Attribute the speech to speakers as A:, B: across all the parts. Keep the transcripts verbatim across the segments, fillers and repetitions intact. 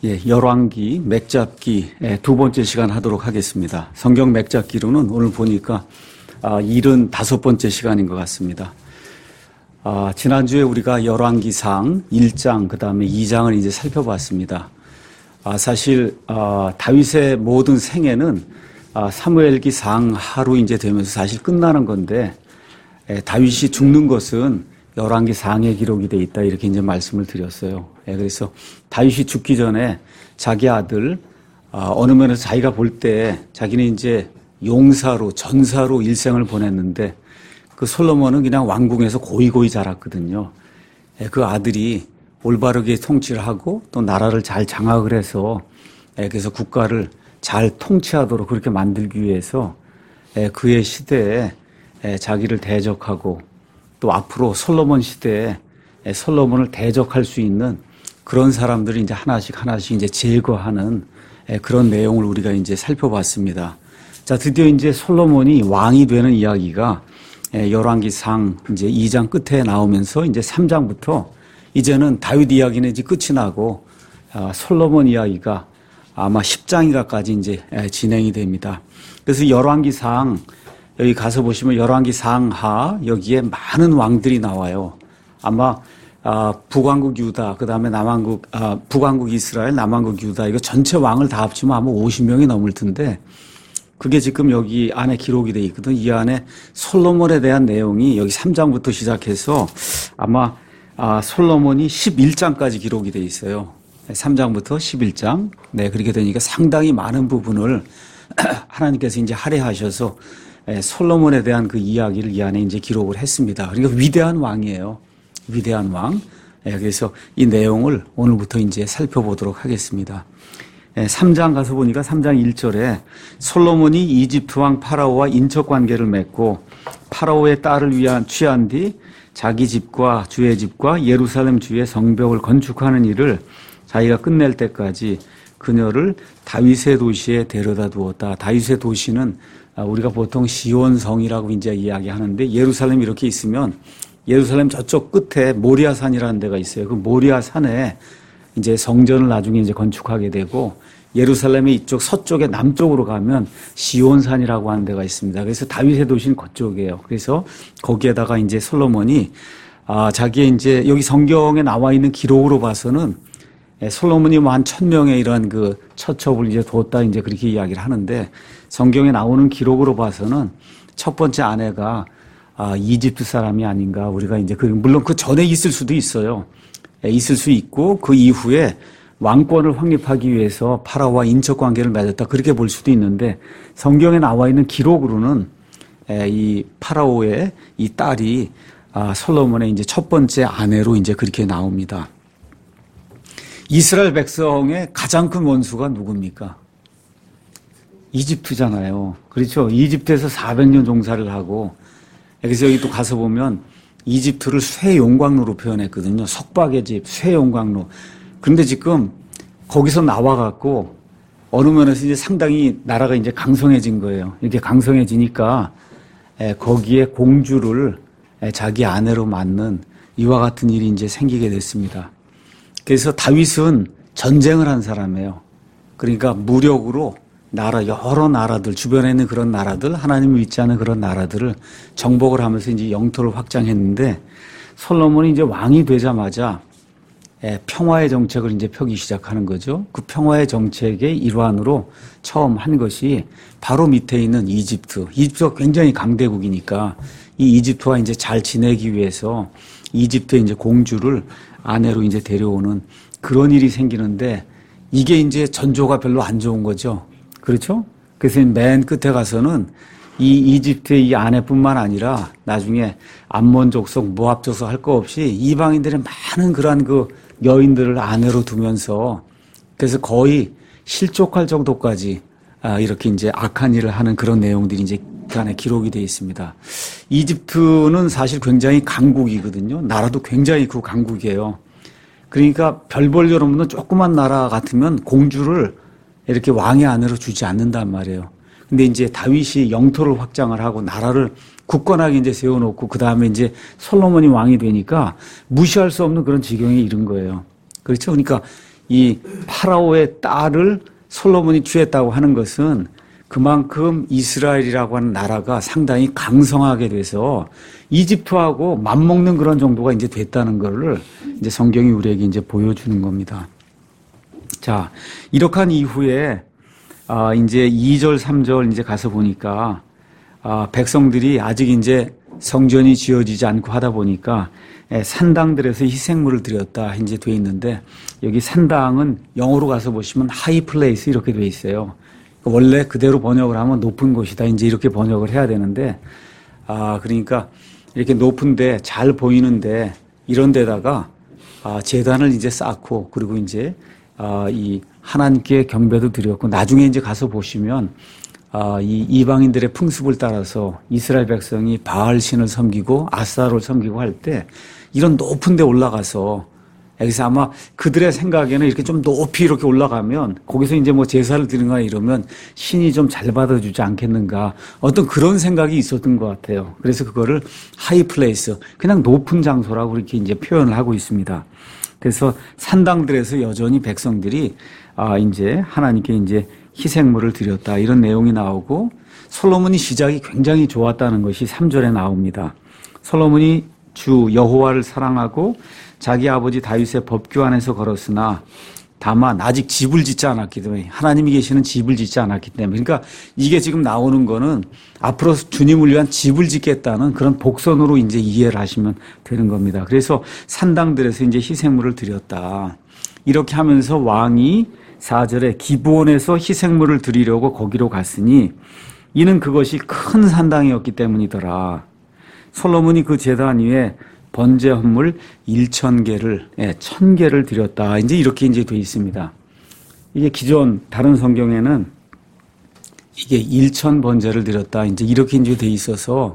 A: 예, 열왕기 맥잡기 두 번째 시간 하도록 하겠습니다. 성경 맥잡기로는 오늘 보니까 아, 칠십오 번째 시간인 것 같습니다. 아, 지난주에 우리가 열왕기상 일 장 그 다음에 이 장을 이제 살펴봤습니다. 아, 사실 아, 다윗의 모든 생애는 아, 사무엘기상 하루 이제 되면서 사실 끝나는 건데 에, 다윗이 죽는 것은 열왕기상에 기록이 돼 있다 이렇게 이제 말씀을 드렸어요. 예, 그래서 다윗이 죽기 전에 자기 아들 아, 어느 면에서 자기가 볼 때 자기는 이제 용사로 전사로 일생을 보냈는데 그 솔로몬은 그냥 왕궁에서 고이고이 자랐거든요. 예, 그 아들이 올바르게 통치를 하고 또 나라를 잘 장악을 해서 예, 그래서 국가를 잘 통치하도록 그렇게 만들기 위해서 예, 그의 시대에 예, 자기를 대적하고 또 앞으로 솔로몬 시대에 솔로몬을 대적할 수 있는 그런 사람들이 이제 하나씩 하나씩 이제 제거하는 그런 내용을 우리가 이제 살펴봤습니다. 자, 드디어 이제 솔로몬이 왕이 되는 이야기가 열왕기상 이제 이 장 끝에 나오면서 이제 삼 장부터 이제는 다윗 이야기는 이제 끝이 나고 솔로몬 이야기가 아마 십 장이가까지 이제 진행이 됩니다. 그래서 열왕기상 여기 가서 보시면 열왕기 상하 여기에 많은 왕들이 나와요. 아마 아, 북왕국 유다 그다음에 남왕국 아, 북왕국 이스라엘 남왕국 유다 이거 전체 왕을 다 합치면 아마 오십 명이 넘을 텐데 그게 지금 여기 안에 기록이 돼 있거든. 이 안에 솔로몬에 대한 내용이 여기 삼 장부터 시작해서 아마 아, 솔로몬이 십일 장까지 기록이 돼 있어요. 삼 장부터 십일 장. 네, 그렇게 되니까 상당히 많은 부분을 하나님께서 이제 할애하셔서 솔로몬에 대한 그 이야기를 이 안에 이제 기록을 했습니다. 그러니까 위대한 왕이에요. 위대한 왕. 그래서 이 내용을 오늘부터 이제 살펴보도록 하겠습니다. 삼 장 가서 보니까 삼 장 일 절에 솔로몬이 이집트 왕 파라오와 인척 관계를 맺고 파라오의 딸을 위한 취한 뒤 자기 집과 주의 집과 예루살렘 주의 성벽을 건축하는 일을 자기가 끝낼 때까지 그녀를 다윗의 도시에 데려다 두었다. 다윗의 도시는 우리가 보통 시온성이라고 이제 이야기하는데 예루살렘 이렇게 있으면 예루살렘 저쪽 끝에 모리아산이라는 데가 있어요. 그 모리아산에 이제 성전을 나중에 이제 건축하게 되고 예루살렘의 이쪽 서쪽에 남쪽으로 가면 시온산이라고 하는 데가 있습니다. 그래서 다윗의 도시는 그쪽이에요. 그래서 거기에다가 이제 솔로몬이 아, 자기의 이제 여기 성경에 나와 있는 기록으로 봐서는 솔로몬이 뭐 한 천 명의 이런 그 처첩을 이제 뒀다 이제 그렇게 이야기를 하는데 성경에 나오는 기록으로 봐서는 첫 번째 아내가 아, 이집트 사람이 아닌가 우리가 이제 그 물론 그 전에 있을 수도 있어요. 있을 수 있고 그 이후에 왕권을 확립하기 위해서 파라오와 인척 관계를 맺었다 그렇게 볼 수도 있는데 성경에 나와 있는 기록으로는 이 파라오의 이 딸이 아, 솔로몬의 이제 첫 번째 아내로 이제 그렇게 나옵니다. 이스라엘 백성의 가장 큰 원수가 누굽니까? 이집트잖아요. 그렇죠? 이집트에서 사백 년 종사를 하고 그래서 여기 또 가서 보면 이집트를 쇠용광로로 표현했거든요. 석박의 집, 쇠용광로. 그런데 지금 거기서 나와갖고 어느 면에서 이제 상당히 나라가 이제 강성해진 거예요. 이렇게 강성해지니까 거기에 공주를 자기 아내로 맞는 이와 같은 일이 이제 생기게 됐습니다. 그래서 다윗은 전쟁을 한 사람이에요. 그러니까 무력으로 나라, 여러 나라들, 주변에 있는 그런 나라들, 하나님을 믿지 않는 그런 나라들을 정복을 하면서 이제 영토를 확장했는데 솔로몬이 이제 왕이 되자마자 평화의 정책을 이제 펴기 시작하는 거죠. 그 평화의 정책의 일환으로 처음 한 것이 바로 밑에 있는 이집트. 이집트가 굉장히 강대국이니까 이 이집트와 이제 잘 지내기 위해서 이집트의 이제 공주를 아내로 이제 데려오는 그런 일이 생기는데 이게 이제 전조가 별로 안 좋은 거죠. 그렇죠? 그래서 맨 끝에 가서는 이 이집트의 이 아내뿐만 아니라 나중에 암몬 족속, 모압 족속 할 거 없이 이방인들의 많은 그러한 그 여인들을 아내로 두면서 그래서 거의 실족할 정도까지 이렇게 이제 악한 일을 하는 그런 내용들이 이제 그 안에 기록이 되어 있습니다. 이집트는 사실 굉장히 강국이거든요. 나라도 굉장히 그 강국이에요. 그러니까 별 볼 일 없는 조그만 나라 같으면 공주를 이렇게 왕의 아내로 주지 않는단 말이에요. 근데 이제 다윗이 영토를 확장을 하고 나라를 굳건하게 이제 세워놓고 그 다음에 이제 솔로몬이 왕이 되니까 무시할 수 없는 그런 지경에 이른 거예요. 그렇죠? 그러니까 이 파라오의 딸을 솔로몬이 취했다고 하는 것은 그만큼 이스라엘이라고 하는 나라가 상당히 강성하게 돼서 이집트하고 맞먹는 그런 정도가 이제 됐다는 거를 이제 성경이 우리에게 이제 보여주는 겁니다. 자, 이렇게 한 이후에 아, 이제 이 절, 삼 절 이제 가서 보니까 아, 백성들이 아직 이제 성전이 지어지지 않고 하다 보니까 산당들에서 희생물을 드렸다 이제 돼 있는데 여기 산당은 영어로 가서 보시면 하이 플레이스 이렇게 돼 있어요. 원래 그대로 번역을 하면 높은 곳이다 이제 이렇게 번역을 해야 되는데 아 그러니까 이렇게 높은데 잘 보이는데 이런 데다가 아, 제단을 이제 쌓고 그리고 이제 아, 이 하나님께 경배도 드렸고 나중에 이제 가서 보시면 아, 이 이방인들의 풍습을 따라서 이스라엘 백성이 바알 신을 섬기고 아스타롯을 섬기고 할 때 이런 높은 데 올라가서 여기서 아마 그들의 생각에는 이렇게 좀 높이 이렇게 올라가면 거기서 이제 뭐 제사를 드리거나 이러면 신이 좀 잘 받아주지 않겠는가 어떤 그런 생각이 있었던 것 같아요. 그래서 그거를 하이 플레이스 그냥 높은 장소라고 이렇게 이제 표현을 하고 있습니다. 그래서 산당들에서 여전히 백성들이 아 이제 하나님께 이제 희생물을 드렸다 이런 내용이 나오고 솔로몬이 시작이 굉장히 좋았다는 것이 삼 절에 나옵니다. 솔로몬이 주 여호와를 사랑하고 자기 아버지 다윗의 법규 안에서 걸었으나 다만 아직 집을 짓지 않았기 때문에 하나님이 계시는 집을 짓지 않았기 때문에 그러니까 이게 지금 나오는 거는 앞으로 주님을 위한 집을 짓겠다는 그런 복선으로 이제 이해를 하시면 되는 겁니다. 그래서 산당들에서 이제 희생물을 드렸다. 이렇게 하면서 왕이 사 절에 기브온에서 희생물을 드리려고 거기로 갔으니 이는 그것이 큰 산당이었기 때문이더라. 솔로몬이 그 제단 위에 번제 헌물 일천 개를, 예, 천 개를 드렸다. 이제 이렇게 이제 돼 있습니다. 이게 기존 다른 성경에는 이게 일천 번제를 드렸다. 이제 이렇게 이제 돼 있어서,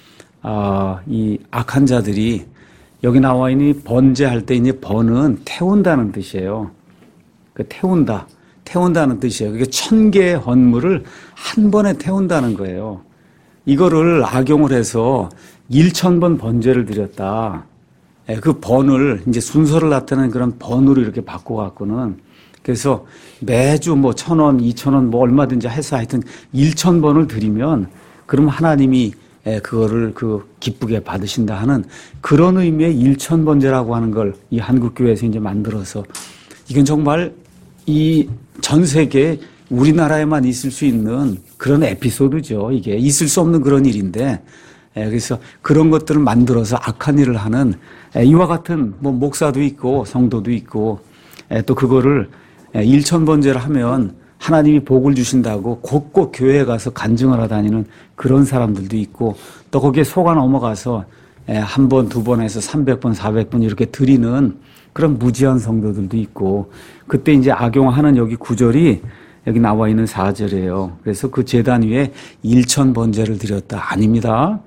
A: 아, 이 악한 자들이 여기 나와 있는 번제할 때 이제 번은 태운다는 뜻이에요. 그 태운다. 태운다는 뜻이에요. 그게 천 개의 헌물을 한 번에 태운다는 거예요. 이거를 악용을 해서 일천 번 번제를 드렸다. 그 번을 이제 순서를 나타내는 그런 번으로 이렇게 바꿔갖고는 그래서 매주 뭐 천 원, 이천 원 뭐 얼마든지 해서 하여튼 일천 번을 드리면 그럼 하나님이 그거를 그 기쁘게 받으신다 하는 그런 의미의 일천 번제라고 하는 걸 이 한국교회에서 이제 만들어서 이건 정말 이 전 세계에 우리나라에만 있을 수 있는 그런 에피소드죠. 이게 있을 수 없는 그런 일인데 그래서 그런 것들을 만들어서 악한 일을 하는 이와 같은 뭐 목사도 있고 성도도 있고 또 그거를 일천 번제를 하면 하나님이 복을 주신다고 곳곳 교회에 가서 간증을 하다니는 그런 사람들도 있고 또 거기에 속아 넘어가서 한 번, 두 번 해서 삼백 번, 사백 번 이렇게 드리는 그런 무지한 성도들도 있고 그때 이제 악용하는 여기 구절이 여기 나와 있는 사 절이에요. 그래서 그 제단 위에 일천 번제를 드렸다. 아닙니다.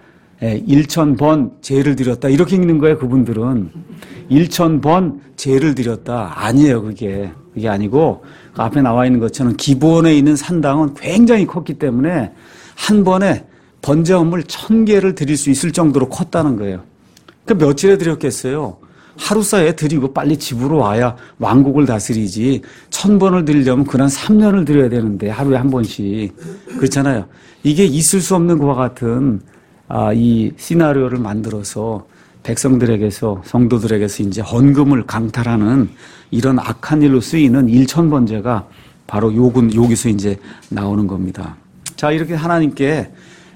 A: 일천 번 제를 드렸다. 이렇게 읽는 거예요, 그분들은. 일천 번 제를 드렸다. 아니에요, 그게. 그게 아니고, 그 앞에 나와 있는 것처럼 기본에 있는 산당은 굉장히 컸기 때문에 한 번에 번제 헌물 천 개를 드릴 수 있을 정도로 컸다는 거예요. 그 며칠에 드렸겠어요? 하루 사이에 드리고 빨리 집으로 와야 왕국을 다스리지. 천 번을 드리려면 그난 삼 년을 드려야 되는데 하루에 한 번씩. 그렇잖아요. 이게 있을 수 없는 것과 같은 아, 이 시나리오를 만들어서 백성들에게서 성도들에게서 이제 헌금을 강탈하는 이런 악한 일로 쓰이는 일천 번제가 바로 요군 여기서 이제 나오는 겁니다. 자, 이렇게 하나님께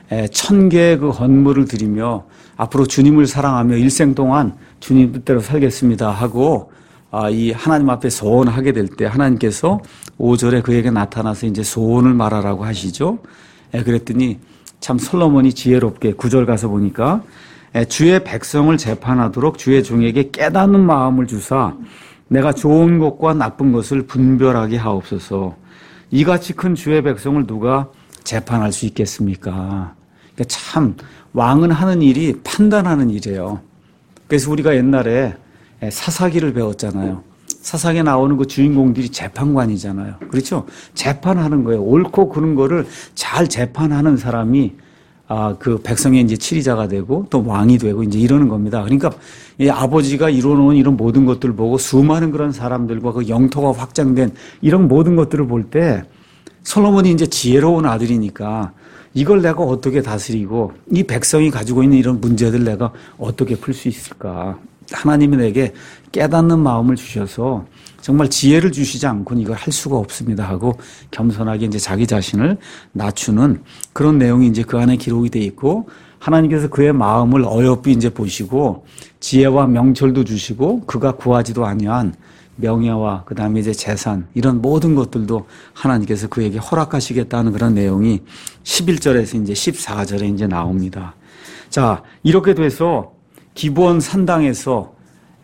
A: 천 개의 그 헌물을 드리며 앞으로 주님을 사랑하며 일생 동안 주님 뜻대로 살겠습니다 하고 아, 이 하나님 앞에 소원하게 될 때 하나님께서 오 절에 그에게 나타나서 이제 소원을 말하라고 하시죠. 그랬더니 참 솔로몬이 지혜롭게 구 절 가서 보니까 주의 백성을 재판하도록 주의 종에게 깨닫는 마음을 주사 내가 좋은 것과 나쁜 것을 분별하게 하옵소서. 이같이 큰 주의 백성을 누가 재판할 수 있겠습니까? 그러니까 참 왕은 하는 일이 판단하는 일이에요. 그래서 우리가 옛날에 사사기를 배웠잖아요. 사사기에 나오는 그 주인공들이 재판관이잖아요. 그렇죠? 재판하는 거예요. 옳고 그른 거를 잘 재판하는 사람이 아, 그 백성의 이제 치리자가 되고 또 왕이 되고 이제 이러는 겁니다. 그러니까 이 아버지가 이루어놓은 이런 모든 것들을 보고 수많은 그런 사람들과 그 영토가 확장된 이런 모든 것들을 볼 때 솔로몬이 이제 지혜로운 아들이니까 이걸 내가 어떻게 다스리고 이 백성이 가지고 있는 이런 문제들 내가 어떻게 풀 수 있을까. 하나님이 내게 깨닫는 마음을 주셔서 정말 지혜를 주시지 않고는 이걸 할 수가 없습니다 하고 겸손하게 이제 자기 자신을 낮추는 그런 내용이 이제 그 안에 기록이 돼 있고 하나님께서 그의 마음을 어여삐 이제 보시고 지혜와 명철도 주시고 그가 구하지도 아니한 명예와 그 다음에 이제 재산 이런 모든 것들도 하나님께서 그에게 허락하시겠다는 그런 내용이 십일 절에서 이제 십사 절에 이제 나옵니다. 자, 이렇게 돼서 기브온 산당에서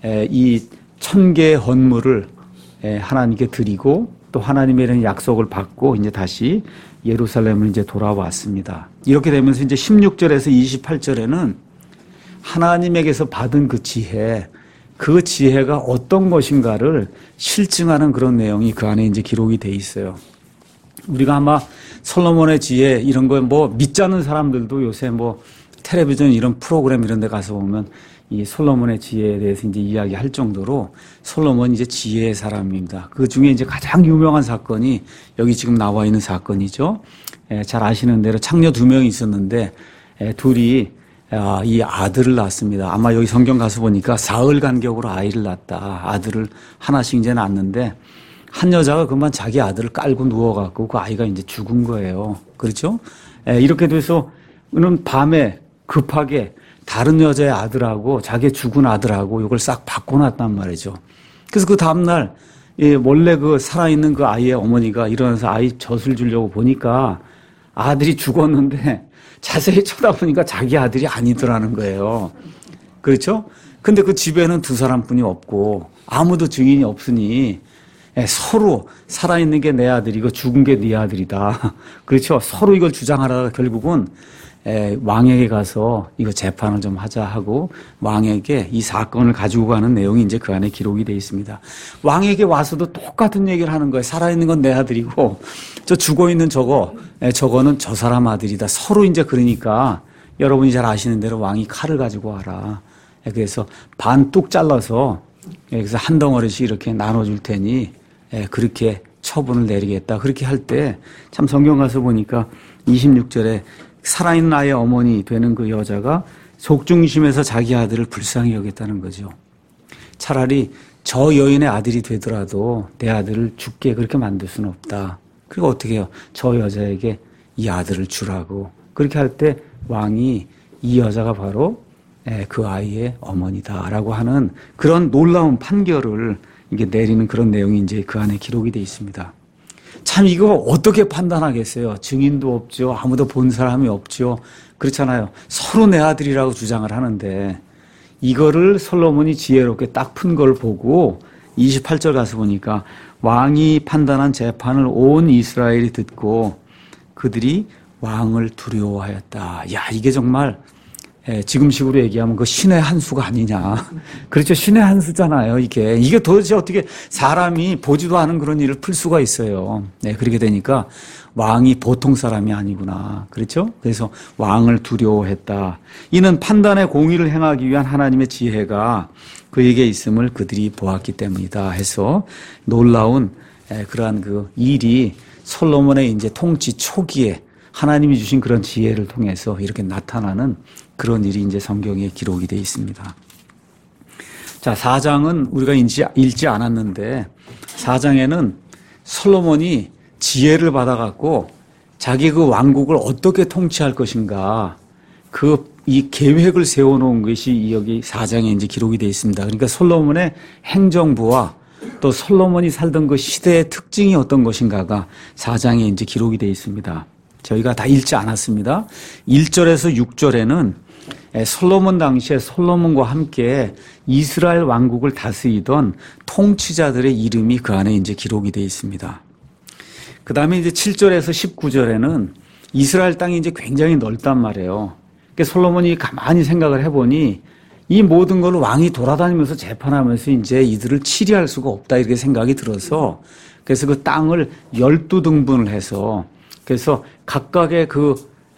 A: 이 천 개의 헌물을 하나님께 드리고 또 하나님의 이런 약속을 받고 이제 다시 예루살렘을 이제 돌아왔습니다. 이렇게 되면서 이제 십육 절에서 이십팔 절에는 하나님에게서 받은 그 지혜, 그 지혜가 어떤 것인가를 실증하는 그런 내용이 그 안에 이제 기록이 돼 있어요. 우리가 아마 솔로몬의 지혜 이런 거 뭐 믿지 않는 사람들도 요새 뭐 텔레비전 이런 프로그램 이런 데 가서 보면 이 솔로몬의 지혜에 대해서 이제 이야기할 정도로 솔로몬이 이제 지혜의 사람입니다. 그 중에 이제 가장 유명한 사건이 여기 지금 나와 있는 사건이죠. 에, 잘 아시는 대로 창녀 두 명이 있었는데 에, 둘이 아, 이 아들을 낳습니다. 아마 여기 성경 가서 보니까 사흘 간격으로 아이를 낳았다. 아들을 하나씩 이제 낳았는데 한 여자가 그만 자기 아들을 깔고 누워갖고 그 아이가 이제 죽은 거예요. 그렇죠? 에, 이렇게 돼서 는 밤에 급하게 다른 여자의 아들하고 자기 죽은 아들하고 이걸 싹 바꿔놨단 말이죠. 그래서 그 다음날 예, 원래 그 살아있는 그 아이의 어머니가 일어나서 아이 젖을 주려고 보니까 아들이 죽었는데 자세히 쳐다보니까 자기 아들이 아니더라는 거예요. 그렇죠? 근데 그 집에는 두 사람뿐이 없고 아무도 증인이 없으니 예, 서로 살아있는 게 내 아들이고 죽은 게 네 아들이다. 그렇죠? 서로 이걸 주장하다가 결국은 에, 왕에게 가서 이거 재판을 좀 하자 하고 왕에게 이 사건을 가지고 가는 내용이 이제 그 안에 기록이 되어 있습니다. 왕에게 와서도 똑같은 얘기를 하는 거예요. 살아있는 건 내 아들이고 저 죽어있는 저거 에, 저거는 저 사람 아들이다. 서로 이제 그러니까 여러분이 잘 아시는 대로 왕이 칼을 가지고 와라. 에, 그래서 반 뚝 잘라서 에, 그래서 한 덩어리씩 이렇게 나눠줄 테니 에, 그렇게 처분을 내리겠다. 그렇게 할 때 참 성경 가서 보니까 이십육 절에 살아있는 아이의 어머니 되는 그 여자가 속중심에서 자기 아들을 불쌍히 여겼다는 거죠. 차라리 저 여인의 아들이 되더라도 내 아들을 죽게 그렇게 만들 수는 없다. 그리고 어떻게 해요? 저 여자에게 이 아들을 주라고. 그렇게 할 때 왕이 이 여자가 바로 그 아이의 어머니다라고 하는 그런 놀라운 판결을 이게 내리는 그런 내용이 이제 그 안에 기록이 되어 있습니다. 참 이거 어떻게 판단하겠어요? 증인도 없죠. 아무도 본 사람이 없죠. 그렇잖아요. 서로 내 아들이라고 주장을 하는데 이거를 솔로몬이 지혜롭게 딱 푼 걸 보고 이십팔 절 가서 보니까 왕이 판단한 재판을 온 이스라엘이 듣고 그들이 왕을 두려워하였다. 야, 이게 정말 지금식으로 얘기하면 그 신의 한 수가 아니냐. 그렇죠. 신의 한 수잖아요, 이게. 이게 도대체 어떻게 사람이 보지도 않은 그런 일을 풀 수가 있어요. 네, 그렇게 되니까 왕이 보통 사람이 아니구나. 그렇죠? 그래서 왕을 두려워했다. 이는 판단의 공의를 행하기 위한 하나님의 지혜가 그에게 있음을 그들이 보았기 때문이다 해서 놀라운 그러한 그 일이 솔로몬의 이제 통치 초기에 하나님이 주신 그런 지혜를 통해서 이렇게 나타나는 그런 일이 이제 성경에 기록이 되어 있습니다. 자, 사 장은 우리가 읽지, 읽지 않았는데 사 장에는 솔로몬이 지혜를 받아갖고 자기 그 왕국을 어떻게 통치할 것인가 그 이 계획을 세워놓은 것이 여기 사 장에 이제 기록이 되어 있습니다. 그러니까 솔로몬의 행정부와 또 솔로몬이 살던 그 시대의 특징이 어떤 것인가가 사 장에 이제 기록이 되어 있습니다. 저희가 다 읽지 않았습니다. 일 절에서 육 절에는 솔로몬 당시에 솔로몬과 함께 이스라엘 왕국을 다스리던 통치자들의 이름이 그 안에 이제 기록이 되어 있습니다. 그 다음에 이제 칠 절에서 십구 절에는 이스라엘 땅이 이제 굉장히 넓단 말이에요. 그러니까 솔로몬이 가만히 생각을 해보니 이 모든 걸 왕이 돌아다니면서 재판하면서 이제 이들을 치리할 수가 없다 이렇게 생각이 들어서 그래서 그 땅을 열두 등분을 해서 그래서 각각의 그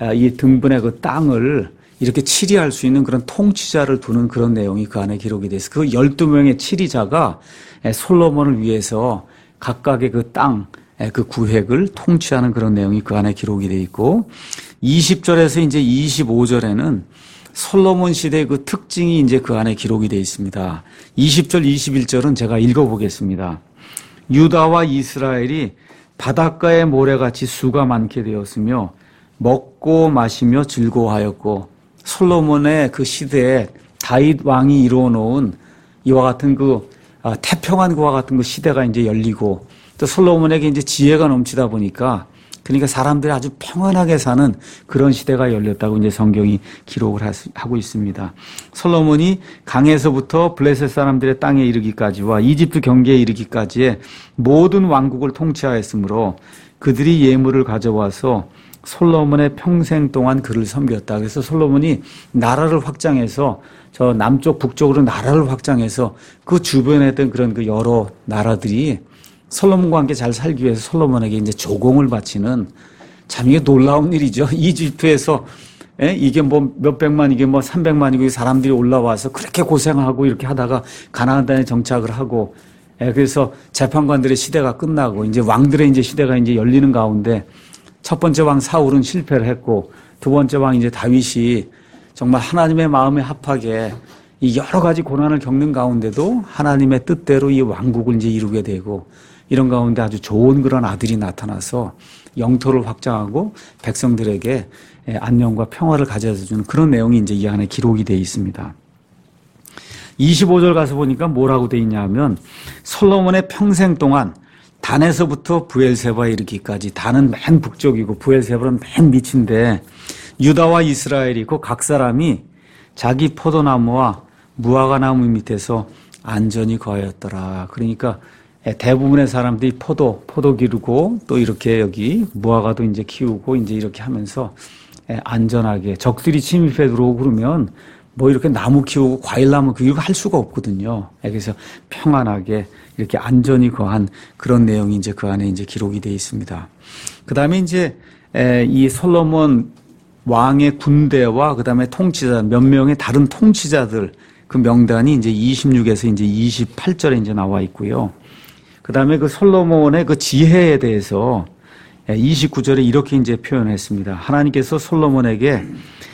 A: 이 등분의 그 땅을 이렇게 치리할 수 있는 그런 통치자를 두는 그런 내용이 그 안에 기록이 돼 있어요. 그 열두 명의 치리자가 솔로몬을 위해서 각각의 그 땅, 그 구획을 통치하는 그런 내용이 그 안에 기록이 돼 있고, 이십 절에서 이제 이십오 절에는 솔로몬 시대의 그 특징이 이제 그 안에 기록이 돼 있습니다. 이십 절, 이십일 절은 제가 읽어보겠습니다. 유다와 이스라엘이 바닷가의 모래같이 수가 많게 되었으며 먹고 마시며 즐거워하였고, 솔로몬의 그 시대에 다윗 왕이 이루어 놓은 이와 같은 그 아, 태평한 그와 같은 그 시대가 이제 열리고, 또 솔로몬에게 이제 지혜가 넘치다 보니까, 그러니까 사람들이 아주 평안하게 사는 그런 시대가 열렸다고 이제 성경이 기록을 하고 있습니다. 솔로몬이 강에서부터 블레셋 사람들의 땅에 이르기까지와 이집트 경계에 이르기까지의 모든 왕국을 통치하였으므로 그들이 예물을 가져와서 솔로몬의 평생 동안 그를 섬겼다. 그래서 솔로몬이 나라를 확장해서 저 남쪽 북쪽으로 나라를 확장해서 그 주변에 있던 그런 그 여러 나라들이 솔로몬과 함께 잘 살기 위해서 솔로몬에게 이제 조공을 바치는, 참 이게 놀라운 일이죠. 이집트에서 에? 이게 뭐 몇백만, 이게 뭐 삼백만이고 사람들이 올라와서 그렇게 고생하고 이렇게 하다가 가나안 땅에 정착을 하고, 에? 그래서 재판관들의 시대가 끝나고 이제 왕들의 이제 시대가 이제 열리는 가운데 첫 번째 왕 사울은 실패를 했고, 두 번째 왕 이제 다윗이 정말 하나님의 마음에 합하게 이 여러 가지 고난을 겪는 가운데도 하나님의 뜻대로 이 왕국을 이제 이루게 되고, 이런 가운데 아주 좋은 그런 아들이 나타나서 영토를 확장하고 백성들에게 안녕과 평화를 가져다 주는 그런 내용이 이제 이 안에 기록이 되어 있습니다. 이십오 절 가서 보니까 뭐라고 되어 있냐 하면, 솔로몬의 평생 동안 단에서부터 브엘세바에 이르기까지, 단은 맨 북쪽이고 브엘세바는 맨 밑인데, 유다와 이스라엘이 그 각 사람이 자기 포도나무와 무화과 나무 밑에서 안전히 거하였더라. 그러니까 대부분의 사람들이 포도, 포도 기르고 또 이렇게 여기 무화과도 이제 키우고 이제 이렇게 하면서 안전하게, 적들이 침입해 들어오고 그러면 뭐 이렇게 나무 키우고 과일나무 키우고 할 수가 없거든요. 그래서 평안하게 이렇게 안전히 거한 그런 내용이 이제 그 안에 이제 기록이 되어 있습니다. 그 다음에 이제 이 솔로몬 왕의 군대와 그 다음에 통치자, 몇 명의 다른 통치자들, 그 명단이 이제 이십육에서 이제 이십팔 절에 이제 나와 있고요. 그 다음에 그 솔로몬의 그 지혜에 대해서 이십구 절에 이렇게 이제 표현했습니다. 하나님께서 솔로몬에게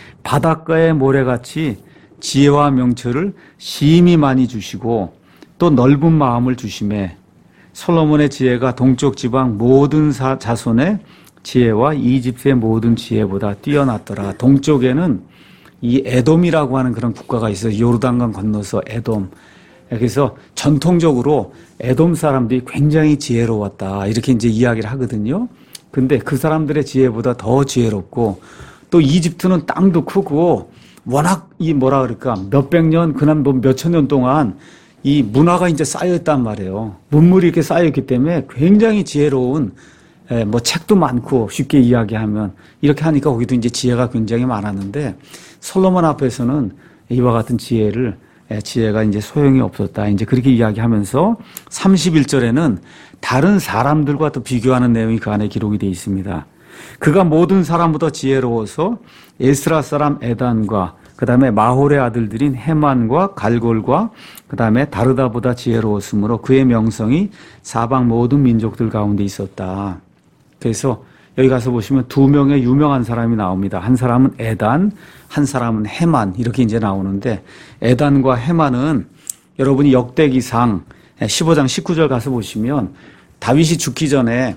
A: 바닷가의 모래같이 지혜와 명철을 심히 많이 주시고 또 넓은 마음을 주심에, 솔로몬의 지혜가 동쪽 지방 모든 사, 자손의 지혜와 이집트의 모든 지혜보다 뛰어났더라. 동쪽에는 이 에돔이라고 하는 그런 국가가 있어요. 요르단강 건너서 에돔. 그래서 전통적으로 에돔 사람들이 굉장히 지혜로웠다, 이렇게 이제 이야기를 하거든요. 근데 그 사람들의 지혜보다 더 지혜롭고, 또 이집트는 땅도 크고 워낙 이 뭐라 그럴까 몇백 년, 그날 뭐 몇천 년 동안 이 문화가 이제 쌓여있단 말이에요. 문물이 이렇게 쌓여있기 때문에 굉장히 지혜로운, 예, 뭐 책도 많고 쉽게 이야기하면 이렇게 하니까 거기도 이제 지혜가 굉장히 많았는데, 솔로몬 앞에서는 이와 같은 지혜를 지혜가 이제 소용이 없었다, 이제 그렇게 이야기하면서 삼십일 절에는 다른 사람들과 또 비교하는 내용이 그 안에 기록이 되어 있습니다. 그가 모든 사람보다 지혜로워서 에스라 사람 에단과 그 다음에 마홀의 아들들인 헤만과 갈골과 그 다음에 다르다보다 지혜로웠으므로 그의 명성이 사방 모든 민족들 가운데 있었다. 그래서 여기 가서 보시면 두 명의 유명한 사람이 나옵니다. 한 사람은 에단, 한 사람은 헤만, 이렇게 이제 나오는데, 에단과 헤만은 여러분이 역대기상 십오 장 십구 절 가서 보시면 다윗이 죽기 전에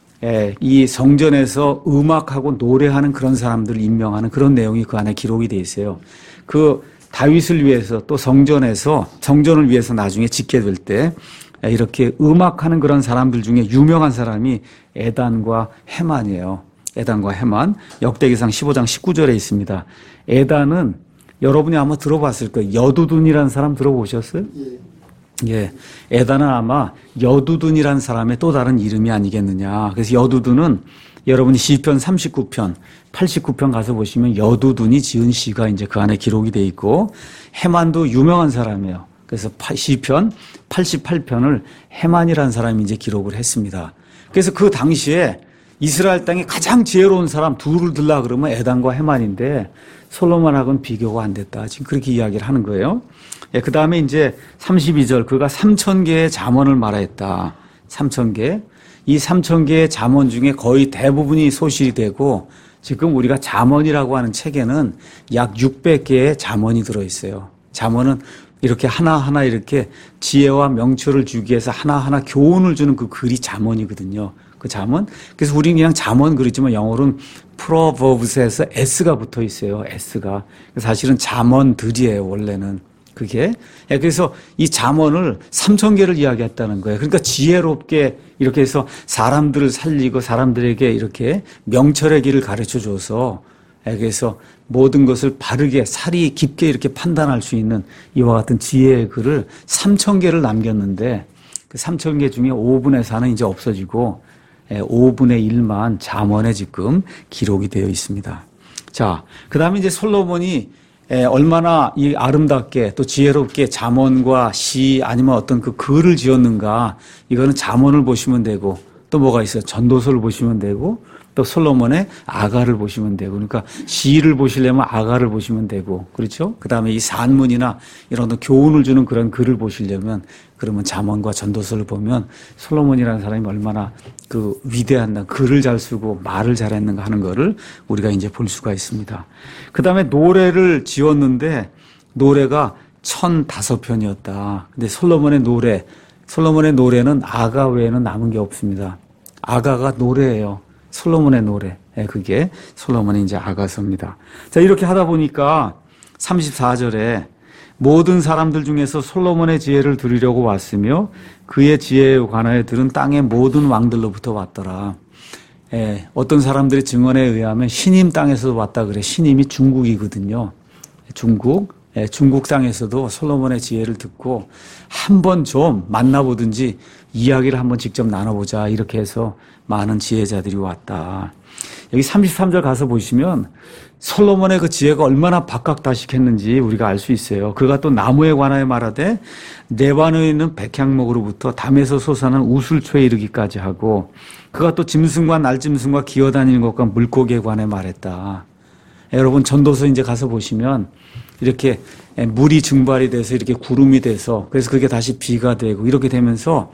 A: 이 성전에서 음악하고 노래하는 그런 사람들을 임명하는 그런 내용이 그 안에 기록이 돼 있어요. 그 다윗을 위해서 또 성전에서, 성전을 위해서 나중에 짓게 될 때 이렇게 음악하는 그런 사람들 중에 유명한 사람이 에단과 헤만이에요. 에단과 헤만. 역대기상 십오 장 십구 절에 있습니다. 에단은 여러분이 아마 들어봤을 거예요. 여두둔이라는 사람 들어보셨어요? 예. 예. 에단은 아마 여두둔이라는 사람의 또 다른 이름이 아니겠느냐. 그래서 여두둔은 여러분이 시편 삼십구 편, 팔십구 편 가서 보시면 여두둔이 지은 시가 이제 그 안에 기록이 돼 있고, 헤만도 유명한 사람이에요. 그래서 시편 팔십팔 편을 헤만이라는 사람이 이제 기록을 했습니다. 그래서 그 당시에 이스라엘 땅에 가장 지혜로운 사람 둘을 들라 그러면 에단과 헤만인데 솔로몬하고는 비교가 안 됐다. 지금 그렇게 이야기를 하는 거예요. 예, 그 다음에 이제 삼십이 절 그가 삼천 개의 잠언을 말했다. 삼천 개. 이 삼천 개의 잠언 중에 거의 대부분이 소실이 되고 지금 우리가 잠언이라고 하는 책에는 약 육백 개의 잠언이 들어있어요. 잠언은 이렇게 하나하나 이렇게 지혜와 명철을 주기 위해서 하나하나 교훈을 주는 그 글이 잠언이거든요. 그 잠언. 그래서 우리는 그냥 잠언 그러지만 영어로는 Proverbs에서 S가 붙어 있어요. S가. 사실은 잠언들이에요. 원래는. 그게. 그래서 이 잠언을 삼천 개를 이야기했다는 거예요. 그러니까 지혜롭게 이렇게 해서 사람들을 살리고 사람들에게 이렇게 명철의 길을 가르쳐 줘서 그래서 모든 것을 바르게 살이 깊게 이렇게 판단할 수 있는 이와 같은 지혜의 글을 삼천 개를 남겼는데 그 삼천 개 중에 오분의 사는 이제 없어지고 오분의 일만 잠언에 지금 기록이 되어 있습니다. 자, 그 다음에 이제 솔로몬이 얼마나 이 아름답게 또 지혜롭게 잠언과 시 아니면 어떤 그 글을 지었는가 이거는 잠언을 보시면 되고 또 뭐가 있어요? 전도서를 보시면 되고 또 솔로몬의 아가를 보시면 되고 그러니까 시를 보시려면 아가를 보시면 되고 그렇죠? 그 다음에 이 산문이나 이런 어떤 교훈을 주는 그런 글을 보시려면 그러면 잠언과 전도서를 보면 솔로몬이라는 사람이 얼마나 그 위대한 글을 잘 쓰고 말을 잘했는가 하는 거를 우리가 이제 볼 수가 있습니다. 그 다음에 노래를 지었는데 노래가 천다섯 편이었다. 근데 솔로몬의 노래, 솔로몬의 노래는 아가 외에는 남은 게 없습니다. 아가가 노래예요. 솔로몬의 노래. 그게 솔로몬의 이제 아가서입니다. 자, 이렇게 하다 보니까 삼십사 절에 모든 사람들 중에서 솔로몬의 지혜를 들으려고 왔으며 그의 지혜에 관하여 들은 땅의 모든 왕들로부터 왔더라. 예, 어떤 사람들의 증언에 의하면 신임 땅에서도 왔다 그래. 신임이 중국이거든요. 중국. 예, 중국 땅에서도 솔로몬의 지혜를 듣고 한번 좀 만나보든지 이야기를 한번 직접 나눠보자 이렇게 해서 많은 지혜자들이 왔다. 여기 삼십삼 절 가서 보시면 솔로몬의 그 지혜가 얼마나 박학다식했는지 우리가 알 수 있어요. 그가 또 나무에 관하여 말하되 레바논에 있는 백향목으로부터 담에서 솟아난 우슬초에 이르기까지 하고 그가 또 짐승과 날짐승과 기어다니는 것과 물고기에 관해 말했다. 여러분 전도서 이제 가서 보시면 이렇게 물이 증발이 돼서 이렇게 구름이 돼서 그래서 그게 다시 비가 되고 이렇게 되면서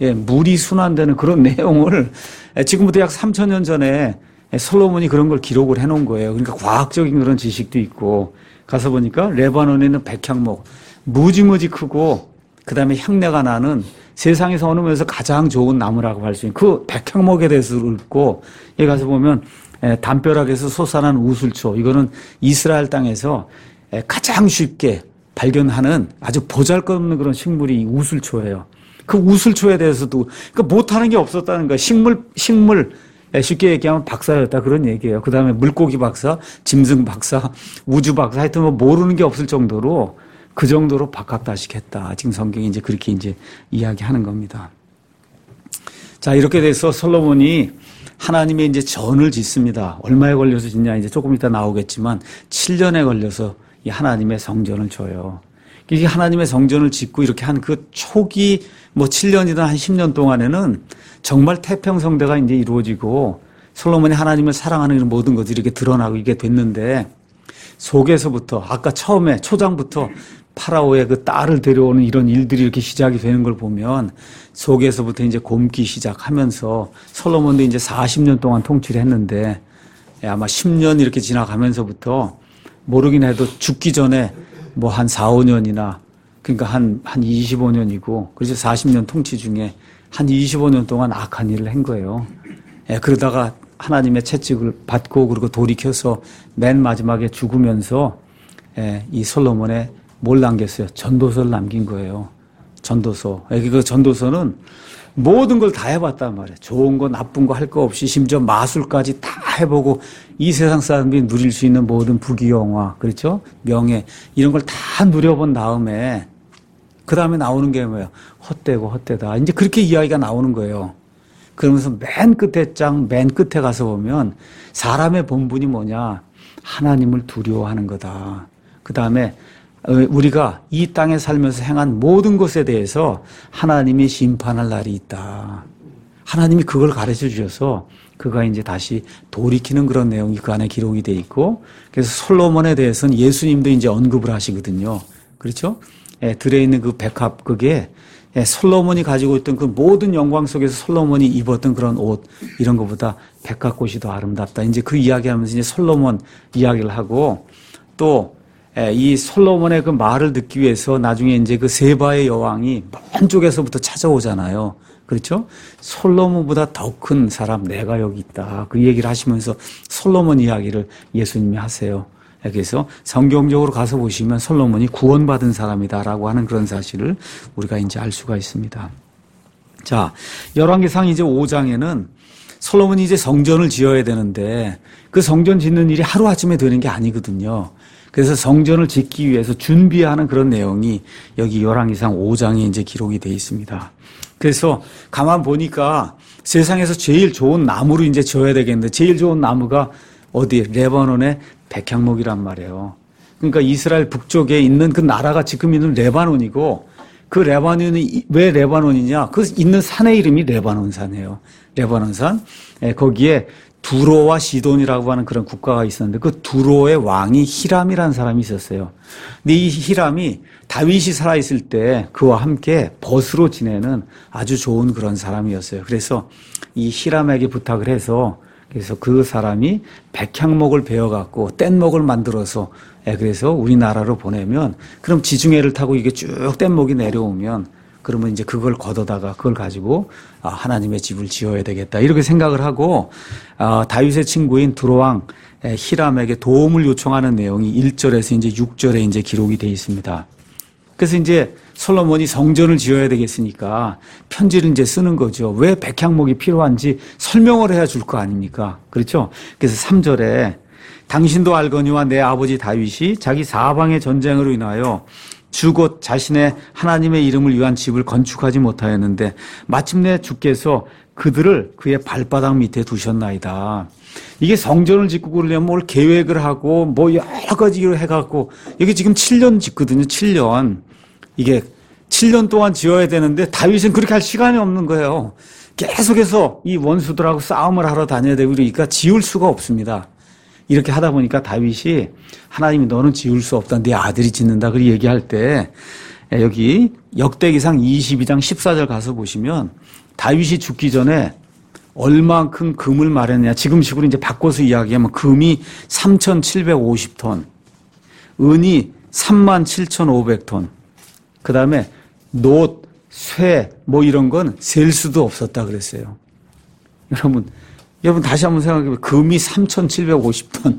A: 물이 순환되는 그런 내용을 지금부터 약 삼천 년 전에 솔로몬이 그런 걸 기록을 해놓은 거예요. 그러니까 과학적인 그런 지식도 있고 가서 보니까 레바논에 있는 백향목 무지무지 크고 그 다음에 향내가 나는 세상에서 어느 면에서 가장 좋은 나무라고 할 수 있는 그 백향목에 대해서 읽고 여기 가서 보면 담벼락에서 솟아난 우슬초 이거는 이스라엘 땅에서 가장 쉽게 발견하는 아주 보잘것없는 그런 식물이 우슬초예요. 그 우슬초에 대해서도 그러니까 못하는 게 없었다는 거예요. 식물 식물 쉽게 얘기하면 박사였다 그런 얘기예요. 그 다음에 물고기 박사, 짐승 박사, 우주 박사 하여튼 뭐 모르는 게 없을 정도로 그 정도로 박학다식했다. 지금 성경이 이제 그렇게 이제 이야기하는 겁니다. 자 이렇게 돼서 솔로몬이 하나님의 이제 전을 짓습니다. 얼마에 걸려서 짓냐 이제 조금 이따 나오겠지만 칠 년에 걸려서 이 하나님의 성전을 줘요. 이게 하나님의 성전을 짓고 이렇게 한 그 초기 뭐 칠 년이든 한 십 년 동안에는 정말 태평성대가 이제 이루어지고 솔로몬이 하나님을 사랑하는 이런 모든 것들이 이렇게 드러나고 이게 됐는데 속에서부터 아까 처음에 초장부터 파라오의 그 딸을 데려오는 이런 일들이 이렇게 시작이 되는 걸 보면 속에서부터 이제 곪기 시작하면서 솔로몬도 이제 사십 년 동안 통치를 했는데 아마 십 년 이렇게 지나가면서부터 모르긴 해도 죽기 전에 뭐 한 사, 오 년이나 그러니까 한, 한 이십오 년이고 그래서 사십 년 통치 중에 한 이십오 년 동안 악한 일을 한 거예요. 예, 그러다가 하나님의 채찍을 받고 그리고 돌이켜서 맨 마지막에 죽으면서 예, 이 솔로몬에 뭘 남겼어요? 전도서를 남긴 거예요. 전도서. 예, 그 전도서는 모든 걸 다 해봤단 말이에요. 좋은 거 나쁜 거 할 거 없이 심지어 마술까지 다 해보고 이 세상 사람들이 누릴 수 있는 모든 부귀영화 그렇죠? 명예 이런 걸 다 누려본 다음에 그 다음에 나오는 게 뭐예요? 헛되고 헛되다. 이제 그렇게 이야기가 나오는 거예요. 그러면서 맨 끝에 장, 맨 끝에 가서 보면 사람의 본분이 뭐냐? 하나님을 두려워하는 거다. 그 다음에 우리가 이 땅에 살면서 행한 모든 것에 대해서 하나님이 심판할 날이 있다. 하나님이 그걸 가르쳐 주셔서 그가 이제 다시 돌이키는 그런 내용이 그 안에 기록이 돼 있고, 그래서 솔로몬에 대해서는 예수님도 이제 언급을 하시거든요. 그렇죠? 예, 들어있는 그 백합극에 예, 솔로몬이 가지고 있던 그 모든 영광 속에서 솔로몬이 입었던 그런 옷, 이런 것보다 백합꽃이 더 아름답다. 이제 그 이야기하면서 이제 솔로몬 이야기를 하고, 또 이 솔로몬의 그 말을 듣기 위해서 나중에 이제 그 세바의 여왕이 먼 쪽에서부터 찾아오잖아요. 그렇죠? 솔로몬보다 더 큰 사람 내가 여기 있다. 그 얘기를 하시면서 솔로몬 이야기를 예수님이 하세요. 그래서 성경적으로 가서 보시면 솔로몬이 구원받은 사람이다라고 하는 그런 사실을 우리가 이제 알 수가 있습니다. 자, 열왕기상 이제 오 장에는 솔로몬이 이제 성전을 지어야 되는데 그 성전 짓는 일이 하루아침에 되는 게 아니거든요. 그래서 성전을 짓기 위해서 준비하는 그런 내용이 여기 열왕기상 오 장에 이제 기록이 되어 있습니다. 그래서 가만 보니까 세상에서 제일 좋은 나무로 이제 지어야 되겠는데 제일 좋은 나무가 어디? 레바논의 백향목이란 말이에요. 그러니까 이스라엘 북쪽에 있는 그 나라가 지금 있는 레바논이고, 그 레바논이 왜 레바논이냐? 그 있는 산의 이름이 레바논산이에요. 레바논산. 거기에 두로와 시돈이라고 하는 그런 국가가 있었는데 그 두로의 왕이 히람이라는 사람이 있었어요. 근데 이 히람이 다윗이 살아있을 때 그와 함께 벗으로 지내는 아주 좋은 그런 사람이었어요. 그래서 이 히람에게 부탁을 해서 그래서 그 사람이 백향목을 베어갖고 뗏목을 만들어서 그래서 우리나라로 보내면 그럼 지중해를 타고 이게 쭉 뗏목이 내려오면 그러면 이제 그걸 걷어다가 그걸 가지고 하나님의 집을 지어야 되겠다. 이렇게 생각을 하고 다윗의 친구인 두로왕 히람에게 도움을 요청하는 내용이 일 절에서 이제 육 절에 이제 기록이 되어 있습니다. 그래서 이제 솔로몬이 성전을 지어야 되겠으니까 편지를 이제 쓰는 거죠. 왜 백향목이 필요한지 설명을 해야 줄 거 아닙니까? 그렇죠? 그래서 삼 절에 당신도 알거니와 내 아버지 다윗이 자기 사방의 전쟁으로 인하여 주곧 자신의 하나님의 이름을 위한 집을 건축하지 못하였는데 마침내 주께서 그들을 그의 발바닥 밑에 두셨나이다. 이게 성전을 짓고 그러려면 뭘 계획을 하고 뭐 여러 가지로 해갖고 여기 지금 칠 년 짓거든요. 칠 년. 이게 칠 년 동안 지어야 되는데 다윗은 그렇게 할 시간이 없는 거예요. 계속해서 이 원수들하고 싸움을 하러 다녀야 되고 그러니까 지을 수가 없습니다. 이렇게 하다 보니까 다윗이 하나님이 너는 지을 수 없다. 네 아들이 짓는다. 그렇게 얘기할 때 여기 역대기상 이십이 장 십사 절 가서 보시면 다윗이 죽기 전에 얼만큼 금을 마련했냐. 지금식으로 이제 바꿔서 이야기하면 금이 삼천칠백오십 톤, 은이 삼만 칠천오백 톤, 그 다음에 놋, 쇠, 뭐 이런 건 셀 수도 없었다 그랬어요. 여러분, 여러분 다시 한번 생각해보면 금이 삼천칠백오십 톤.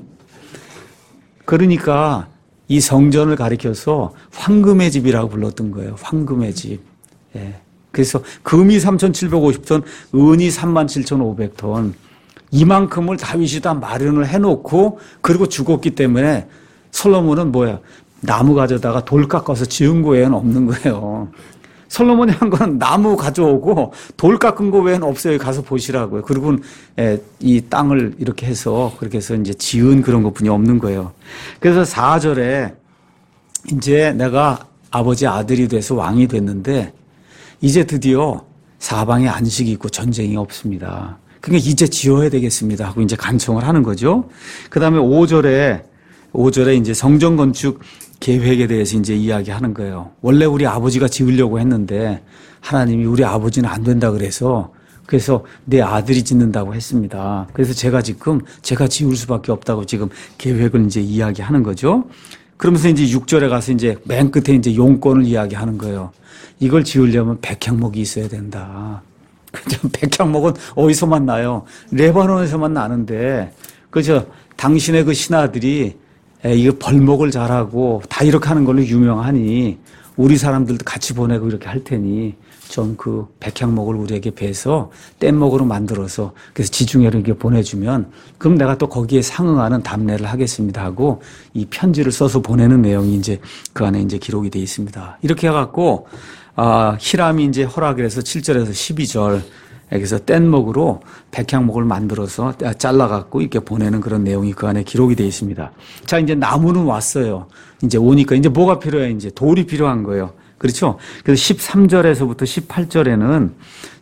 A: 그러니까 이 성전을 가리켜서 황금의 집이라고 불렀던 거예요. 황금의 집. 예. 그래서 금이 삼천칠백오십 톤, 은이 삼만 칠천오백 톤. 이만큼을 다윗이 다 마련을 해놓고 그리고 죽었기 때문에 솔로몬은 뭐야? 나무 가져다가 돌 깎아서 지은 거 외에는 없는 거예요. 솔로몬이 한 건 나무 가져오고 돌 깎은 거 외에는 없어요. 가서 보시라고요. 그리고 이 땅을 이렇게 해서 그렇게 해서 이제 지은 그런 것뿐이 없는 거예요. 그래서 사 절에 이제 내가 아버지 아들이 돼서 왕이 됐는데 이제 드디어 사방에 안식이 있고 전쟁이 없습니다. 그러니까 이제 지어야 되겠습니다 하고 이제 간청을 하는 거죠. 그 다음에 오 절에 오 절에 이제 성전 건축 계획에 대해서 이제 이야기하는 거예요. 원래 우리 아버지가 지으려고 했는데 하나님이 우리 아버지는 안 된다 그래서 그래서 내 아들이 짓는다고 했습니다. 그래서 제가 지금 제가 지을 수밖에 없다고 지금 계획을 이제 이야기하는 거죠. 그러면서 이제 육 절에 가서 이제 맨 끝에 이제 용건을 이야기하는 거예요. 이걸 지으려면 백향목이 있어야 된다. 백향목은 어디서만 나요? 레바논에서만 나는데, 그죠? 당신의 그 신하들이 이거 벌목을 잘하고 다 이렇게 하는 걸로 유명하니 우리 사람들도 같이 보내고 이렇게 할 테니 좀 그 백향목을 우리에게 베서 뗏목으로 만들어서 그래서 지중해로 이렇게 보내주면 그럼 내가 또 거기에 상응하는 답례를 하겠습니다 하고 이 편지를 써서 보내는 내용이 이제 그 안에 이제 기록이 되어 있습니다. 이렇게 해갖고 아, 히람이 이제 허락을 해서 칠 절에서 십이 절 그래서 뗏목으로 백향목을 만들어서 잘라갖고 이렇게 보내는 그런 내용이 그 안에 기록이 되어 있습니다. 자, 이제 나무는 왔어요. 이제 오니까 이제 뭐가 필요해? 이제 돌이 필요한 거예요. 그렇죠? 그래서 십삼 절에서부터 십팔 절에는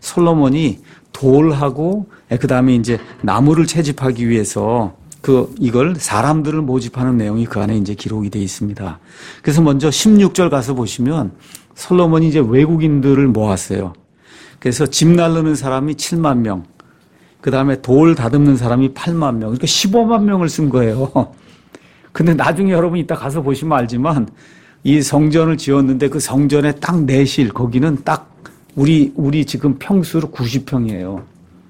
A: 솔로몬이 돌하고 그 다음에 이제 나무를 채집하기 위해서 그 이걸 사람들을 모집하는 내용이 그 안에 이제 기록이 되어 있습니다. 그래서 먼저 십육 절 가서 보시면 솔로몬이 이제 외국인들을 모았어요. 그래서 집 나르는 사람이 칠만 명, 그 다음에 돌 다듬는 사람이 팔만 명, 그러니까 십오만 명을 쓴 거예요. 근데 나중에 여러분 이따 가서 보시면 알지만 이 성전을 지었는데 그 성전의 딱 내실 거기는 딱 우리 우리 지금 평수로 구십 평이에요.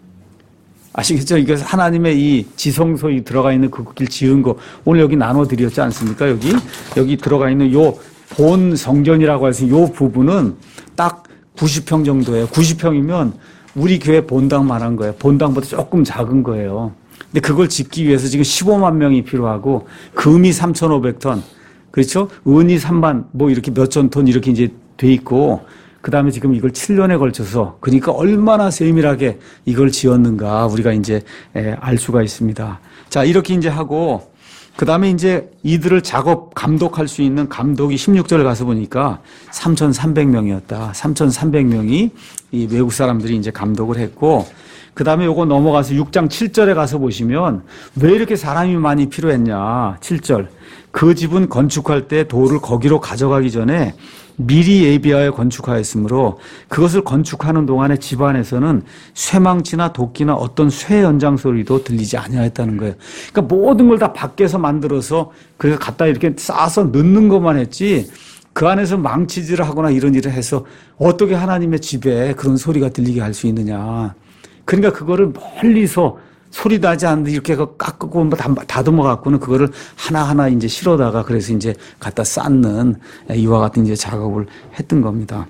A: 아시겠죠? 이게 하나님의 이 지성소에 들어가 있는 그 길 지은 거 오늘 여기 나눠 드렸지 않습니까? 여기 여기 들어가 있는 요 본 성전이라고 해서 요 부분은 딱 구십 평 정도예요. 구십 평이면 우리 교회 본당만한 거예요. 본당보다 조금 작은 거예요. 근데 그걸 짓기 위해서 지금 십오만 명이 필요하고 금이 삼천오백 톤, 그렇죠? 은이 삼만 뭐 이렇게 몇천 톤 이렇게 이제 돼 있고, 그 다음에 지금 이걸 칠 년에 걸쳐서, 그러니까 얼마나 세밀하게 이걸 지었는가 우리가 이제 알 수가 있습니다. 자, 이렇게 이제 하고, 그 다음에 이제 이들을 작업 감독할 수 있는 감독이 십육 절에 가서 보니까 삼천삼백 명이었다. 삼천삼백 명이 이 외국 사람들이 이제 감독을 했고, 그 다음에 요거 넘어가서 육 장 칠 절에 가서 보시면 왜 이렇게 사람이 많이 필요했냐. 칠 절. 그 집은 건축할 때 돌을 거기로 가져가기 전에 미리 예비하여 건축하였으므로 그것을 건축하는 동안에 집안에서는 쇠망치나 도끼나 어떤 쇠 연장 소리도 들리지 아니하였다는 거예요. 그러니까 모든 걸 다 밖에서 만들어서 그래서 갖다 이렇게 싸서 넣는 것만 했지 그 안에서 망치질을 하거나 이런 일을 해서 어떻게 하나님의 집에 그런 소리가 들리게 할 수 있느냐. 그러니까 그거를 멀리서 소리 나지 않는데 이렇게 깎고 다듬어 갖고는 그거를 하나하나 이제 실어다가 그래서 이제 갖다 쌓는 이와 같은 이제 작업을 했던 겁니다.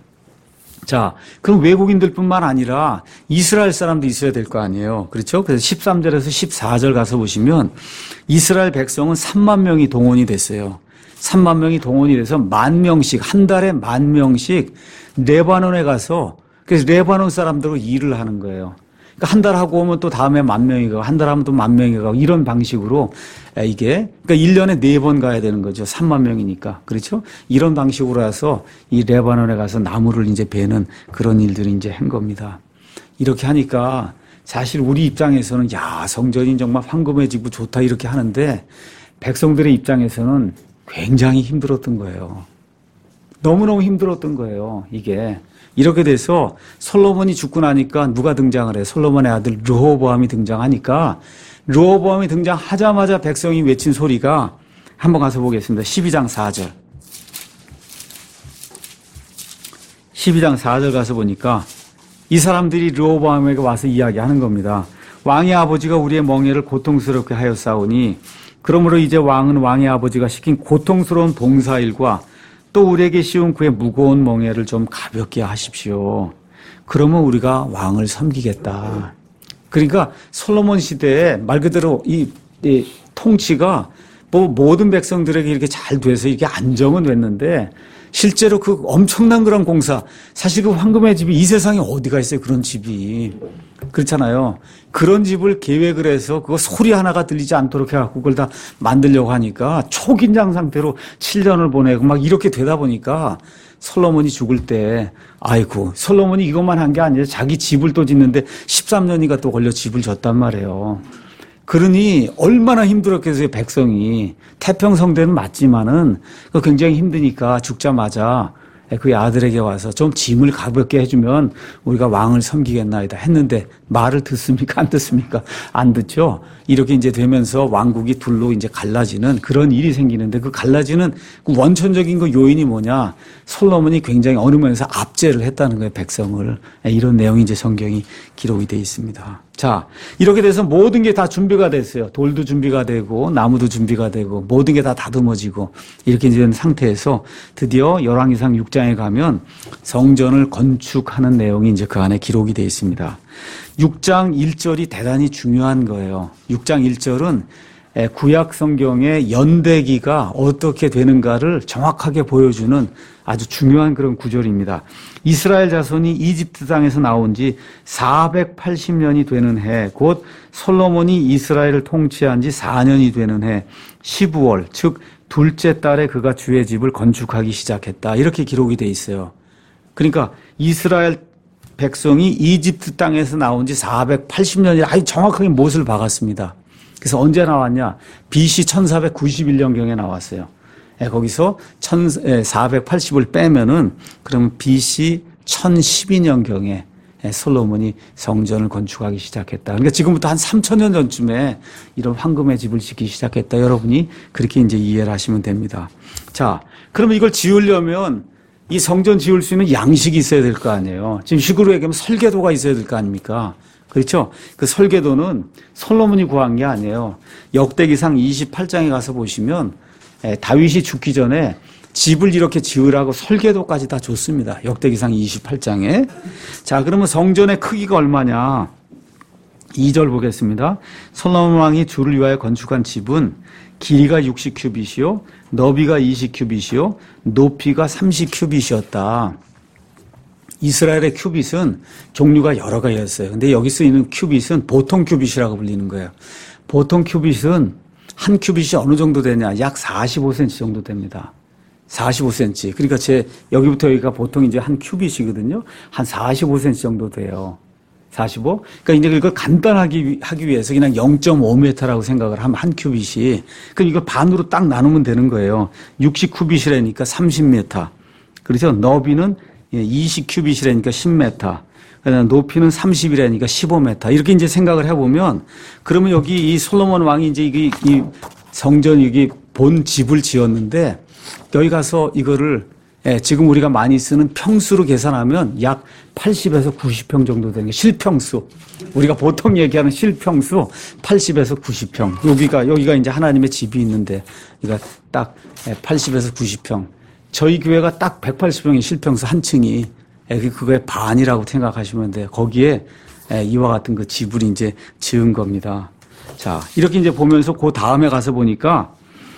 A: 자, 그럼 외국인들뿐만 아니라 이스라엘 사람도 있어야 될 거 아니에요. 그렇죠? 그래서 십삼 절에서 십사 절 가서 보시면 이스라엘 백성은 삼만 명이 동원이 됐어요. 삼만 명이 동원이 돼서 만 명씩, 한 달에 만 명씩 레바논에 가서 그래서 레바논 사람들로 일을 하는 거예요. 그러니까 한 달 하고 오면 또 다음에 만 명이 가고 한 달 하면 또 만 명이 가고 이런 방식으로 이게 그러니까 일 년에 네 번 가야 되는 거죠. 삼만 명이니까. 그렇죠? 이런 방식으로 해서 이 레바논에 가서 나무를 이제 베는 그런 일들을 이제 한 겁니다. 이렇게 하니까 사실 우리 입장에서는 야, 성전이 정말 황금해지고 좋다 이렇게 하는데 백성들의 입장에서는 굉장히 힘들었던 거예요. 너무너무 힘들었던 거예요. 이게. 이렇게 돼서 솔로몬이 죽고 나니까 누가 등장을 해? 솔로몬의 아들 르호보암이 등장하니까 르호보암이 등장하자마자 백성이 외친 소리가 한번 가서 보겠습니다. 십이 장 사 절. 십이 장 사 절 가서 보니까 이 사람들이 르호보암에게 와서 이야기하는 겁니다. 왕의 아버지가 우리의 멍에를 고통스럽게 하였사오니 그러므로 이제 왕은 왕의 아버지가 시킨 고통스러운 봉사일과 또 우리에게 씌운 그의 무거운 멍에를 좀 가볍게 하십시오. 그러면 우리가 왕을 섬기겠다. 그러니까 솔로몬 시대에 말 그대로 이, 이 통치가 뭐 모든 백성들에게 이렇게 잘 돼서 이렇게 안정은 됐는데 실제로 그 엄청난 그런 공사, 사실 그 황금의 집이 이 세상에 어디가 있어요, 그런 집이. 그렇잖아요. 그런 집을 계획을 해서 그거 소리 하나가 들리지 않도록 해갖고 그걸 다 만들려고 하니까 초긴장 상태로 칠 년을 보내고 막 이렇게 되다 보니까 솔로몬이 죽을 때 아이고 솔로몬이 이것만 한 게 아니라 자기 집을 또 짓는데 십삼 년이가 또 걸려 집을 졌단 말이에요. 그러니 얼마나 힘들었겠어요, 백성이. 태평성대는 맞지만은 굉장히 힘드니까 죽자마자 그의 아들에게 와서 좀 짐을 가볍게 해주면 우리가 왕을 섬기겠나이다 했는데 말을 듣습니까? 안 듣습니까? 안 듣죠? 이렇게 이제 되면서 왕국이 둘로 이제 갈라지는 그런 일이 생기는데 그 갈라지는 그 원천적인 그 요인이 뭐냐? 솔로몬이 굉장히 어느 면에서 압제를 했다는 거예요, 백성을. 이런 내용이 이제 성경이 기록이 되어 있습니다. 자, 이렇게 돼서 모든 게 다 준비가 됐어요. 돌도 준비가 되고 나무도 준비가 되고 모든 게 다 다듬어지고 이렇게 된 상태에서 드디어 열왕기상 육 장에 가면 성전을 건축하는 내용이 이제 그 안에 기록이 되어 있습니다. 육 장 일 절이 대단히 중요한 거예요. 육 장 일 절은 구약 성경의 연대기가 어떻게 되는가를 정확하게 보여주는 아주 중요한 그런 구절입니다. 이스라엘 자손이 이집트 땅에서 나온 지 사백팔십 년이 되는 해, 곧 솔로몬이 이스라엘을 통치한 지 사 년이 되는 해 십이 월, 즉 둘째 달에 그가 주의 집을 건축하기 시작했다. 이렇게 기록이 돼 있어요. 그러니까 이스라엘 백성이 이집트 땅에서 나온 지 사백팔십 년이라 아주 정확하게 못을 박았습니다. 그래서 언제 나왔냐? 비씨 천사백구십일 년경에 나왔어요. 예, 거기서 천사백팔십을 빼면은 그러면 비씨 천십이 년경에 솔로몬이 성전을 건축하기 시작했다. 그러니까 지금부터 한 삼천 년 전쯤에 이런 황금의 집을 짓기 시작했다. 여러분이 그렇게 이제 이해를 하시면 됩니다. 자, 그러면 이걸 지으려면 이 성전 지을 수 있는 양식이 있어야 될 거 아니에요. 지금 식으로 얘기하면 설계도가 있어야 될 거 아닙니까? 그렇죠? 그 설계도는 솔로몬이 구한 게 아니에요. 역대기상 이십팔 장에 가서 보시면 다윗이 죽기 전에 집을 이렇게 지으라고 설계도까지 다 줬습니다. 역대기상 이십팔 장에. 자, 그러면 성전의 크기가 얼마냐? 이 절 보겠습니다. 솔로몬 왕이 주를 위하여 건축한 집은 길이가 육십 큐빗이요, 너비가 이십 큐빗이요, 높이가 삼십 큐빗이었다. 이스라엘의 큐빗은 종류가 여러 가지였어요. 근데 여기 쓰이는 큐빗은 보통 큐빗이라고 불리는 거예요. 보통 큐빗은 한 큐빗이 어느 정도 되냐? 약 사십오 센티미터 정도 됩니다. 사십오 센티미터. 그러니까 제 여기부터 여기가 보통 이제 한 큐빗이거든요. 한 사십오 센티미터 정도 돼요. 사십오. 그러니까 이제 이걸 간단하게 하기 위해서 그냥 영 점 오 미터라고 생각을 하면 한 큐빗이. 그럼 이걸 반으로 딱 나누면 되는 거예요. 육십 큐빗이라니까 삼십 미터. 그렇죠? 너비는 이십 큐빗이라니까 십 미터. 그다음 높이는 삼십이라니까 십오 미터. 이렇게 이제 생각을 해보면 그러면 여기 이 솔로몬 왕이 이제 이게 이 성전 여기 본 집을 지었는데 여기 가서 이거를 예, 지금 우리가 많이 쓰는 평수로 계산하면 약 팔십에서 구십 평 정도 되는 게 실평수. 우리가 보통 얘기하는 실평수 팔십에서 구십 평. 여기가 여기가 이제 하나님의 집이 있는데 그러니까 딱 팔십에서 구십 평. 저희 교회가 딱 백팔십 평의 실평수 한 층이 그거의 반이라고 생각하시면 돼요. 거기에 이와 같은 그 집을 이제 지은 겁니다. 자, 이렇게 이제 보면서 그 다음에 가서 보니까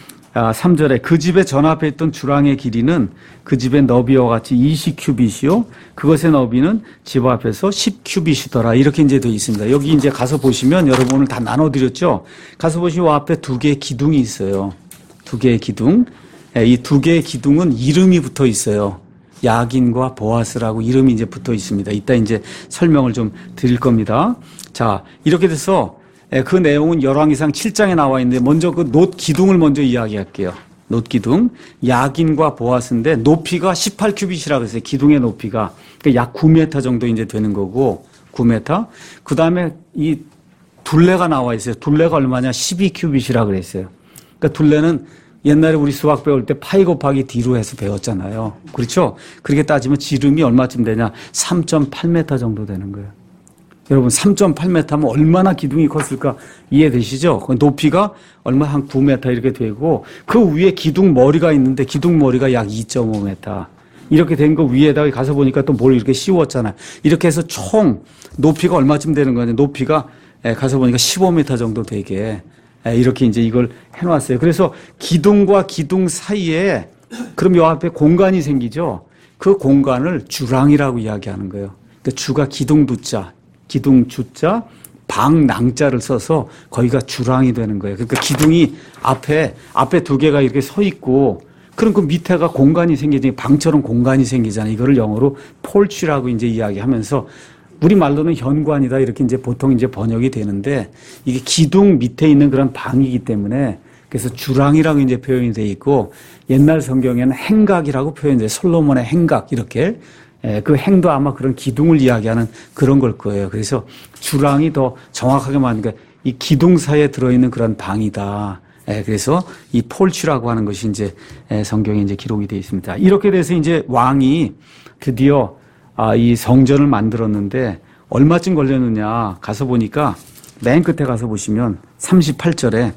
A: 삼 절에 그 집의 전 앞에 있던 주랑의 길이는 그 집의 너비와 같이 이십 큐빗이요. 그것의 너비는 집 앞에서 십 큐빗이더라. 이렇게 이제 되어 있습니다. 여기 이제 가서 보시면 여러분 오늘 다 나눠드렸죠. 가서 보시면 앞에 두 개의 기둥이 있어요. 두 개의 기둥. 이 두 개의 기둥은 이름이 붙어 있어요. 야긴과 보아스라고 이름이 이제 붙어 있습니다. 이따 이제 설명을 좀 드릴 겁니다. 자, 이렇게 돼서 그 내용은 열왕기상 칠 장에 나와 있는데 먼저 그 놋 기둥을 먼저 이야기할게요. 놋 기둥. 야긴과 보아스인데 높이가 십팔 큐빗이라고 했어요. 기둥의 높이가. 그러니까 약 구 미터 정도 이제 되는 거고 구 미터. 그 다음에 이 둘레가 나와 있어요. 둘레가 얼마냐? 십이 큐빗이라고 그랬어요. 그러니까 둘레는 옛날에 우리 수학 배울 때 파이 곱하기 D로 해서 배웠잖아요. 그렇죠? 그렇게 따지면 지름이 얼마쯤 되냐? 삼 점 팔 미터 정도 되는 거예요. 여러분 삼 점 팔 미터면 얼마나 기둥이 컸을까 이해되시죠? 높이가 얼마 한 구 미터 이렇게 되고 그 위에 기둥 머리가 있는데 기둥 머리가 약 이 점 오 미터. 이렇게 된 거 위에다가 가서 보니까 또 뭘 이렇게 씌웠잖아요. 이렇게 해서 총 높이가 얼마쯤 되는 거냐? 높이가 가서 보니까 십오 미터 정도 되게 이렇게 이제 이걸 해놨어요. 그래서 기둥과 기둥 사이에 그럼 요 앞에 공간이 생기죠. 그 공간을 주랑이라고 이야기하는 거예요. 그러니까 주가 기둥 두자, 기둥 주자, 방 낭자를 써서 거기가 주랑이 되는 거예요. 그러니까 기둥이 앞에 앞에 두 개가 이렇게 서 있고 그럼 그 밑에가 공간이 생기지 방처럼 공간이 생기잖아요. 이거를 영어로 폴치라고 이제 이야기하면서 우리 말로는 현관이다 이렇게 이제 보통 이제 번역이 되는데 이게 기둥 밑에 있는 그런 방이기 때문에 그래서 주랑이라고 이제 표현이 돼 있고 옛날 성경에는 행각이라고 표현돼요. 솔로몬의 행각 이렇게 그 행도 아마 그런 기둥을 이야기하는 그런 걸 거예요. 그래서 주랑이 더 정확하게 말하니까 이 기둥 사이에 들어있는 그런 방이다. 그래서 이 폴치라고 하는 것이 이제 성경에 이제 기록이 되어 있습니다. 이렇게 돼서 이제 왕이 드디어 아, 이 성전을 만들었는데 얼마쯤 걸렸느냐 가서 보니까 맨 끝에 가서 보시면 삼십팔 절에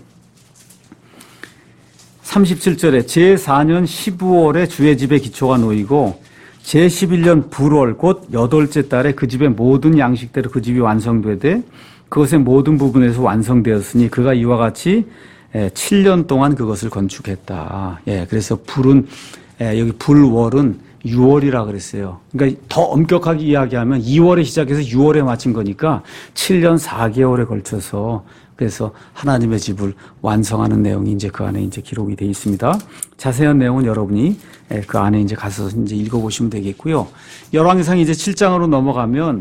A: 삼십칠 절에 제사 년 십오월에 주의 집에 기초가 놓이고 제십일 년 불월 곧 여덟째 달에 그 집의 모든 양식대로 그 집이 완성되되 그것의 모든 부분에서 완성되었으니 그가 이와 같이 칠 년 동안 그것을 건축했다. 예, 그래서 불은 예, 여기 불월은 유월이라 그랬어요. 그러니까 더 엄격하게 이야기하면 이월에 시작해서 유월에 마친 거니까 칠 년 사 개월에 걸쳐서 그래서 하나님의 집을 완성하는 내용이 이제 그 안에 이제 기록이 되어 있습니다. 자세한 내용은 여러분이 그 안에 이제 가서 이제 읽어보시면 되겠고요. 열왕기상 이제 칠 장으로 넘어가면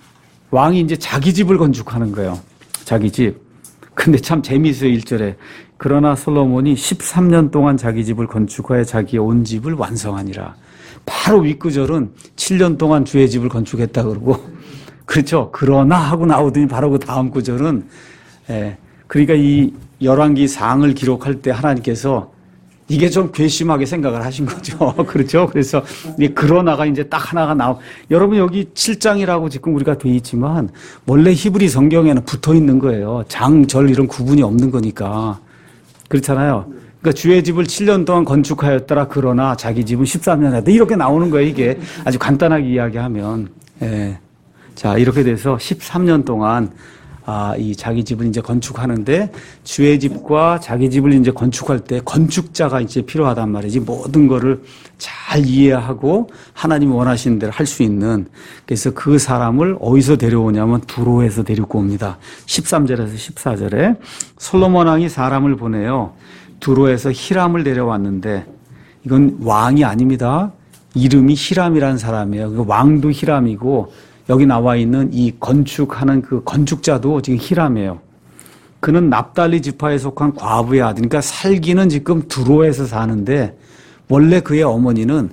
A: 왕이 이제 자기 집을 건축하는 거예요. 자기 집. 근데 참 재미있어요. 일 절에. 그러나 솔로몬이 십삼 년 동안 자기 집을 건축하여 자기의 온 집을 완성하니라. 바로 윗구절은 칠 년 동안 주의 집을 건축했다 그러고 그렇죠. 그러나 하고 나오더니 바로 그 다음 구절은 예, 그러니까 이 열왕기상을 기록할 때 하나님께서 이게 좀 괘씸하게 생각을 하신 거죠. 그렇죠. 그래서 그러나가 이제 딱 하나가 나오. 여러분 여기 칠 장이라고 지금 우리가 돼 있지만 원래 히브리 성경에는 붙어 있는 거예요. 장, 절 이런 구분이 없는 거니까. 그렇잖아요. 그러니까 주의 집을 칠 년 동안 건축하였더라. 그러나 자기 집은 십삼 년 했다. 이렇게 나오는 거예요. 이게 아주 간단하게 이야기하면. 예. 자, 이렇게 돼서 십삼 년 동안 아, 이 자기 집을 이제 건축하는데 주의 집과 자기 집을 이제 건축할 때 건축자가 이제 필요하단 말이지. 모든 거를 잘 이해하고 하나님이 원하시는 대로 할 수 있는. 그래서 그 사람을 어디서 데려오냐면 두로에서 데리고 옵니다. 십삼 절에서 십사 절에 솔로몬 왕이 사람을 보내요. 두로에서 히람을 데려왔는데 이건 왕이 아닙니다. 이름이 히람이라는 사람이에요. 왕도 히람이고 여기 나와 있는 이 건축하는 그 건축자도 지금 히람이에요. 그는 납달리 지파에 속한 과부의 아들. 그러니까 살기는 지금 두로에서 사는데 원래 그의 어머니는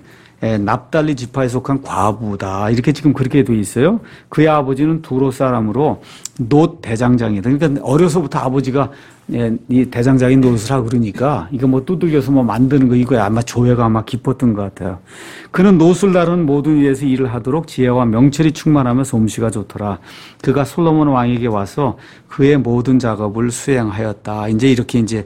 A: 납달리 지파에 속한 과부다. 이렇게 지금 그렇게 돼 있어요. 그의 아버지는 두로 사람으로 놋 대장장이다. 그러니까 어려서부터 아버지가 이 대장장인 놋을 하고 그러니까 이거 뭐 두들겨서 뭐 만드는 거 이거야. 아마 조예가 아마 깊었던 것 같아요. 그는 놋을 다루는 모든 일에서 일을 하도록 지혜와 명철이 충만하며 솜씨가 좋더라. 그가 솔로몬 왕에게 와서 그의 모든 작업을 수행하였다. 이제 이렇게 이제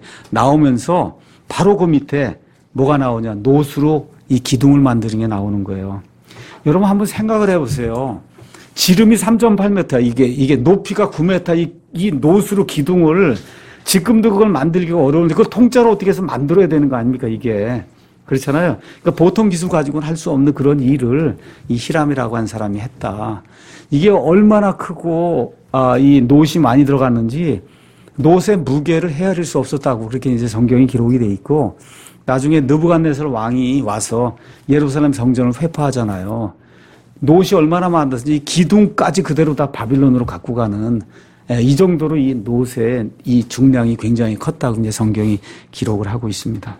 A: 나오면서 바로 그 밑에 뭐가 나오냐. 놋으로 이 기둥을 만드는 게 나오는 거예요. 여러분 한번 생각을 해보세요. 지름이 삼 점 팔 미터, 이게, 이게 높이가 구 미터, 이, 이 놋으로 기둥을 지금도 그걸 만들기가 어려운데 그걸 통짜로 어떻게 해서 만들어야 되는 거 아닙니까, 이게. 그렇잖아요. 그러니까 보통 기술 가지고는 할 수 없는 그런 일을 이 히람이라고 한 사람이 했다. 이게 얼마나 크고, 아, 이 놋이 많이 들어갔는지 놋의 무게를 헤아릴 수 없었다고 그렇게 이제 성경이 기록이 돼 있고 나중에 느부갓네살 왕이 와서 예루살렘 성전을 회파하잖아요. 놋이 얼마나 많았는지 기둥까지 그대로 다 바빌론으로 갖고 가는 이 정도로 이 놋의 이 중량이 굉장히 컸다고 이제 성경이 기록을 하고 있습니다.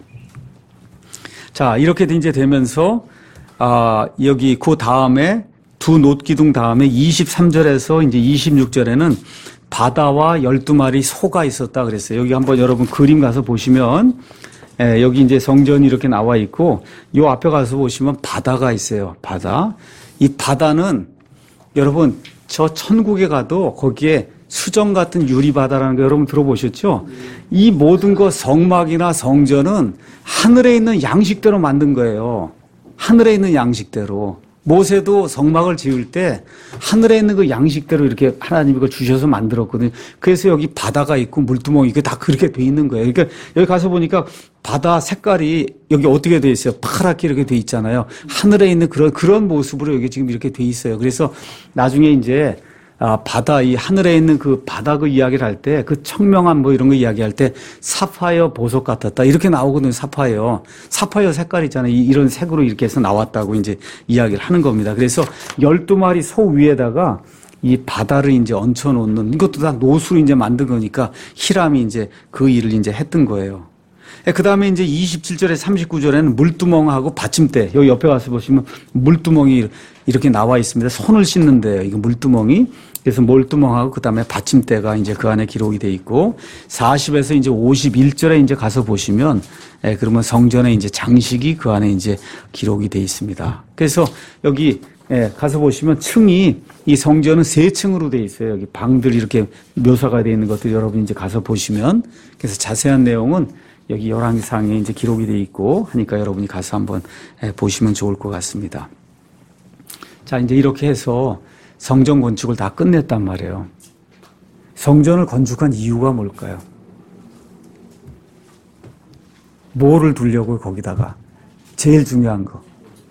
A: 자, 이렇게 이제 되면서 아, 여기 그 다음에 두 놋 기둥 다음에 이십삼 절에서 이제 이십육 절에는 바다와 열두 마리 소가 있었다 그랬어요. 여기 한번 여러분 그림 가서 보시면 예, 여기 이제 성전이 이렇게 나와 있고, 요 앞에 가서 보시면 바다가 있어요. 바다. 이 바다는 여러분, 저 천국에 가도 거기에 수정 같은 유리바다라는 거 여러분 들어보셨죠? 이 모든 거 성막이나 성전은 하늘에 있는 양식대로 만든 거예요. 하늘에 있는 양식대로. 모세도 성막을 지을 때 하늘에 있는 그 양식대로 이렇게 하나님이 그걸 주셔서 만들었거든요. 그래서 여기 바다가 있고 물두멍이 이게 다 그렇게 돼 있는 거예요. 그러니까 여기 가서 보니까 바다 색깔이 여기 어떻게 돼 있어요? 파랗게 이렇게 돼 있잖아요. 하늘에 있는 그런 그런 모습으로 여기 지금 이렇게 돼 있어요. 그래서 나중에 이제 아, 바다, 이 하늘에 있는 그 바다 그 이야기를 할 때, 그 청명한 뭐 이런 거 이야기할 때, 사파이어 보석 같았다. 이렇게 나오거든요, 사파이어. 사파이어 색깔 있잖아요. 이런 색으로 이렇게 해서 나왔다고 이제 이야기를 하는 겁니다. 그래서 열두 마리 소 위에다가 이 바다를 이제 얹혀 놓는, 이것도 다 놋으로 이제 만든 거니까 히람이 이제 그 일을 이제 했던 거예요. 그 다음에 이제 이십칠 절에 삼십구 절에는 물두멍하고 받침대, 여기 옆에 가서 보시면 물두멍이 이렇게 나와 있습니다. 손을 씻는 데요. 이거 물두멍이. 그래서 물두멍하고 그 다음에 받침대가 이제 그 안에 기록이 돼 있고, 사십에서 이제 오십일 절에 이제 가서 보시면, 예, 그러면 성전에 이제 장식이 그 안에 이제 기록이 돼 있습니다. 그래서 여기, 예, 가서 보시면 층이, 이 성전은 세 층으로 돼 있어요. 여기 방들이 이렇게 묘사가 돼 있는 것들 여러분 이제 가서 보시면, 그래서 자세한 내용은 여기 열왕기상에 이제 기록이 돼 있고 하니까 여러분이 가서 한번 보시면 좋을 것 같습니다. 자, 이제 이렇게 해서 성전 건축을 다 끝냈단 말이에요. 성전을 건축한 이유가 뭘까요? 뭐를 두려고 거기다가? 제일 중요한 거. 네.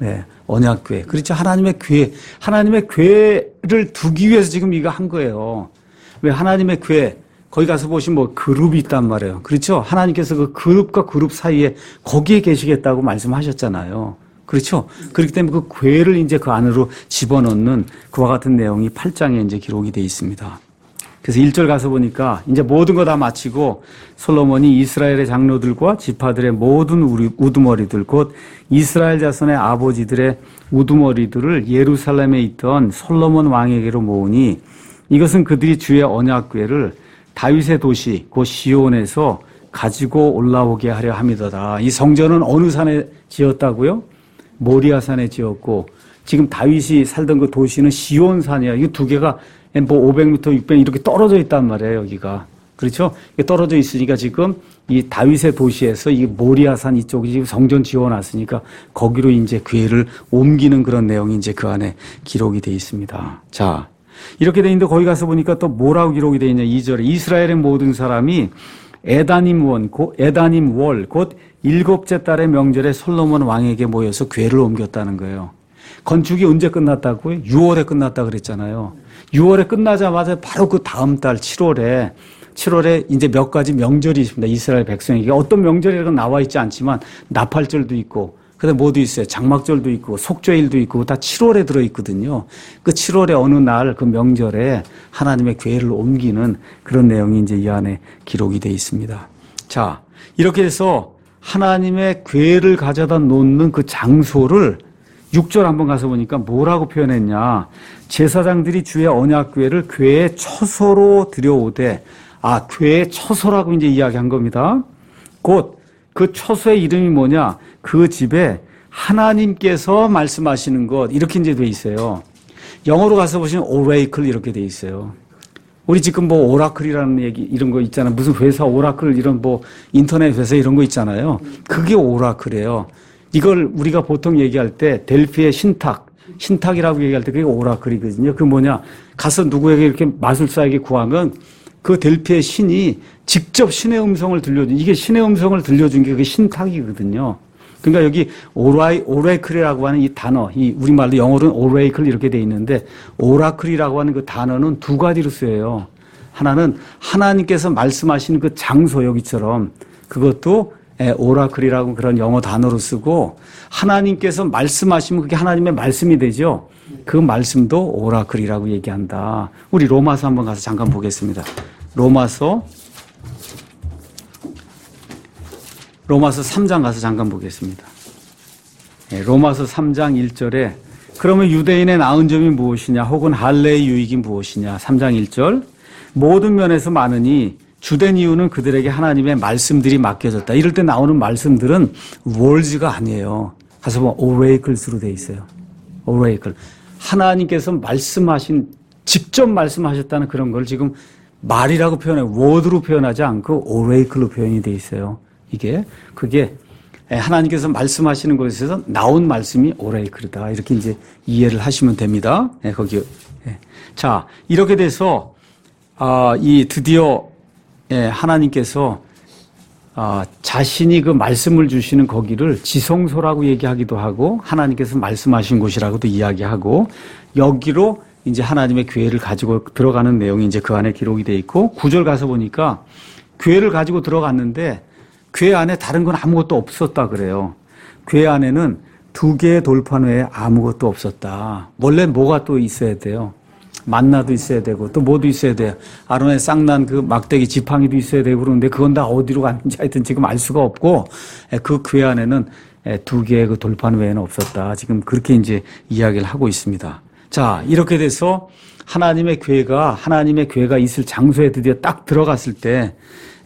A: 언약궤. 그렇죠. 하나님의 궤. 하나님의 궤를 두기 위해서 지금 이거 한 거예요. 왜 하나님의 궤. 거기 가서 보시면 뭐 그룹이 있단 말이에요. 그렇죠. 하나님께서 그 그룹과 그룹 사이에 거기에 계시겠다고 말씀하셨잖아요. 그렇죠. 그렇기 때문에 그 궤를 이제 그 안으로 집어넣는 그와 같은 내용이 팔 장에 이제 기록이 되어 있습니다. 그래서 일 절 가서 보니까 이제 모든 거 다 마치고 솔로몬이 이스라엘의 장로들과 지파들의 모든 우두머리들 곧 이스라엘 자손의 아버지들의 우두머리들을 예루살렘에 있던 솔로몬 왕에게로 모으니 이것은 그들이 주의 언약궤를 다윗의 도시 곧 시온에서 가지고 올라오게 하려 함이더라. 이 성전은 어느 산에 지었다고요? 모리아산에 지었고 지금 다윗이 살던 그 도시는 시온산이야. 이 두 개가 뭐 오백 미터, 육백 미터 이렇게 떨어져 있단 말이에요, 여기가. 그렇죠? 떨어져 있으니까 지금 이 다윗의 도시에서 이 모리아산 이쪽이 지금 성전 지어놨으니까 거기로 이제 궤를 옮기는 그런 내용이 이제 그 안에 기록이 되어 있습니다. 자, 이렇게 돼 있는데 거기 가서 보니까 또 뭐라고 기록이 되어 있냐. 이 절에 이스라엘의 모든 사람이 에다님 원, 곧 에다님 월, 곧 일곱째 달의 명절에 솔로몬 왕에게 모여서 궤를 옮겼다는 거예요. 건축이 언제 끝났다고요? 유월에 끝났다 그랬잖아요. 유월에 끝나자마자 바로 그 다음 달 칠월에 칠월에 이제 몇 가지 명절이 있습니다. 이스라엘 백성에게 어떤 명절이라고 나와 있지 않지만 나팔절도 있고 그다음에 뭐도 있어요. 장막절도 있고 속죄일도 있고 다 칠월에 들어 있거든요. 그 칠월의 어느 날 그 명절에 하나님의 궤를 옮기는 그런 내용이 이제 이 안에 기록이 되어 있습니다. 자, 이렇게 해서 하나님의 궤를 가져다 놓는 그 장소를 육 절 한번 가서 보니까 뭐라고 표현했냐. 제사장들이 주의 언약궤를 궤의 처소로 들여오되, 아, 궤의 처소라고 이제 이야기한 겁니다. 곧 그 처소의 이름이 뭐냐. 그 집에 하나님께서 말씀하시는 것, 이렇게 이제 돼 있어요. 영어로 가서 보시면 오레이클 이렇게 돼 있어요. 우리 지금 뭐 오라클이라는 얘기 이런 거 있잖아요. 무슨 회사 오라클 이런 뭐 인터넷 회사 이런 거 있잖아요. 그게 오라클이에요. 이걸 우리가 보통 얘기할 때 델피의 신탁, 신탁이라고 얘기할 때 그게 오라클이거든요. 그 뭐냐. 가서 누구에게 이렇게 마술사에게 구하면 그 델피의 신이 직접 신의 음성을 들려준, 이게 신의 음성을 들려준 게 그게 신탁이거든요. 그러니까 여기 오라이, 오레클이라고 하는 이 단어, 이 우리말로 영어로는 오레이클 이렇게 돼 있는데 오라클이라고 하는 그 단어는 두 가지로 쓰여요. 하나는 하나님께서 말씀하시는 그 장소 여기처럼 그것도 오라클이라고 그런 영어 단어로 쓰고 하나님께서 말씀하시면 그게 하나님의 말씀이 되죠. 그 말씀도 오라클이라고 얘기한다. 우리 로마서 한번 가서 잠깐 보겠습니다. 로마서 로마서 삼 장 가서 잠깐 보겠습니다. 로마서 삼 장 일 절에 그러면 유대인의 나은 점이 무엇이냐 혹은 할례의 유익이 무엇이냐. 삼 장 일 절 모든 면에서 많으니 주된 이유는 그들에게 하나님의 말씀들이 맡겨졌다. 이럴 때 나오는 말씀들은 words가 아니에요. 가서 보면 oracles로 돼 있어요. oracle. 하나님께서 말씀하신, 직접 말씀하셨다는 그런 걸 지금 말이라고 표현해, word로 표현하지 않고 oracle로 표현이 돼 있어요. 이게, 그게 하나님께서 말씀하시는 것에서 나온 말씀이 oracle이다. 이렇게 이제 이해를 하시면 됩니다. 네, 거기. 네. 자, 이렇게 돼서, 아, 이 드디어 예, 하나님께서 아, 자신이 그 말씀을 주시는 거기를 지성소라고 얘기하기도 하고 하나님께서 말씀하신 곳이라고도 이야기하고 여기로 이제 하나님의 궤를 가지고 들어가는 내용이 이제 그 안에 기록이 돼 있고 구 절 가서 보니까 궤를 가지고 들어갔는데 궤 안에 다른 건 아무것도 없었다 그래요. 궤 안에는 두 개의 돌판 외에 아무것도 없었다. 원래 뭐가 또 있어야 돼요? 만나도 있어야 되고 또 뭐도 있어야 돼요. 아론의 쌍난 그 막대기 지팡이도 있어야 되고 그러는데 그건 다 어디로 갔는지 하여튼 지금 알 수가 없고 그 궤 안에는 두 개의 그 돌판 외에는 없었다. 지금 그렇게 이제 이야기를 하고 있습니다. 자, 이렇게 돼서 하나님의 궤가 하나님의 궤가 있을 장소에 드디어 딱 들어갔을 때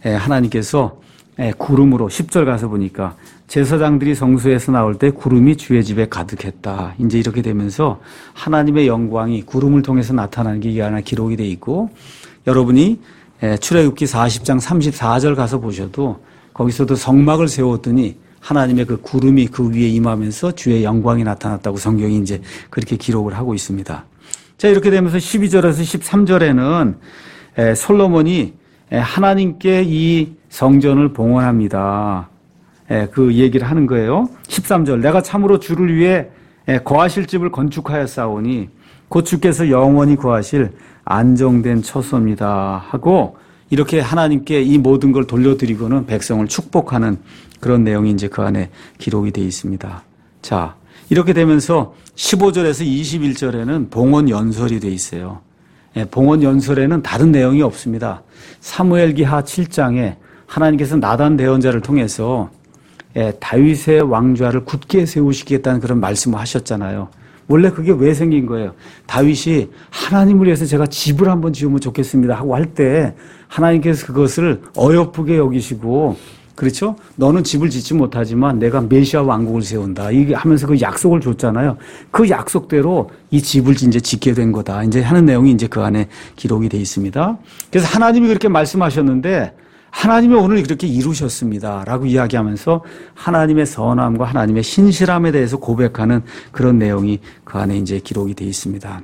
A: 하나님께서 구름으로 십 절 가서 보니까 제사장들이 성소에서 나올 때 구름이 주의 집에 가득했다. 이제 이렇게 되면서 하나님의 영광이 구름을 통해서 나타나는 게 이 하나 기록이 돼 있고 여러분이 출애굽기 사십 장 삼십사 절 가서 보셔도 거기서도 성막을 세웠더니 하나님의 그 구름이 그 위에 임하면서 주의 영광이 나타났다고 성경이 이제 그렇게 기록을 하고 있습니다. 자, 이렇게 되면서 십이 절에서 십삼 절에는 솔로몬이 하나님께 이 성전을 봉헌합니다. 그 얘기를 하는 거예요. 십삼 절 내가 참으로 주를 위해 예, 거하실 집을 건축하였사오니 곧 주께서 영원히 거하실 안정된 처소입니다 하고 이렇게 하나님께 이 모든 걸 돌려드리고는 백성을 축복하는 그런 내용이 이제 그 안에 기록이 되어 있습니다. 자, 이렇게 되면서 십오 절에서 이십일 절에는 봉헌 연설이 되어 있어요. 예, 봉헌 연설에는 다른 내용이 없습니다. 사무엘기하 칠 장에 하나님께서 나단 대언자를 통해서 예, 다윗의 왕좌를 굳게 세우시겠다는 그런 말씀을 하셨잖아요. 원래 그게 왜 생긴 거예요? 다윗이 하나님을 위해서 제가 집을 한번 지으면 좋겠습니다 하고 할 때 하나님께서 그것을 어여쁘게 여기시고 그렇죠? 너는 집을 짓지 못하지만 내가 메시아 왕국을 세운다. 이게 하면서 그 약속을 줬잖아요. 그 약속대로 이 집을 이제 짓게 된 거다. 이제 하는 내용이 이제 그 안에 기록이 되어 있습니다. 그래서 하나님이 그렇게 말씀하셨는데 하나님이 오늘 그렇게 이루셨습니다 라고 이야기하면서 하나님의 선함과 하나님의 신실함에 대해서 고백하는 그런 내용이 그 안에 이제 기록이 되어 있습니다.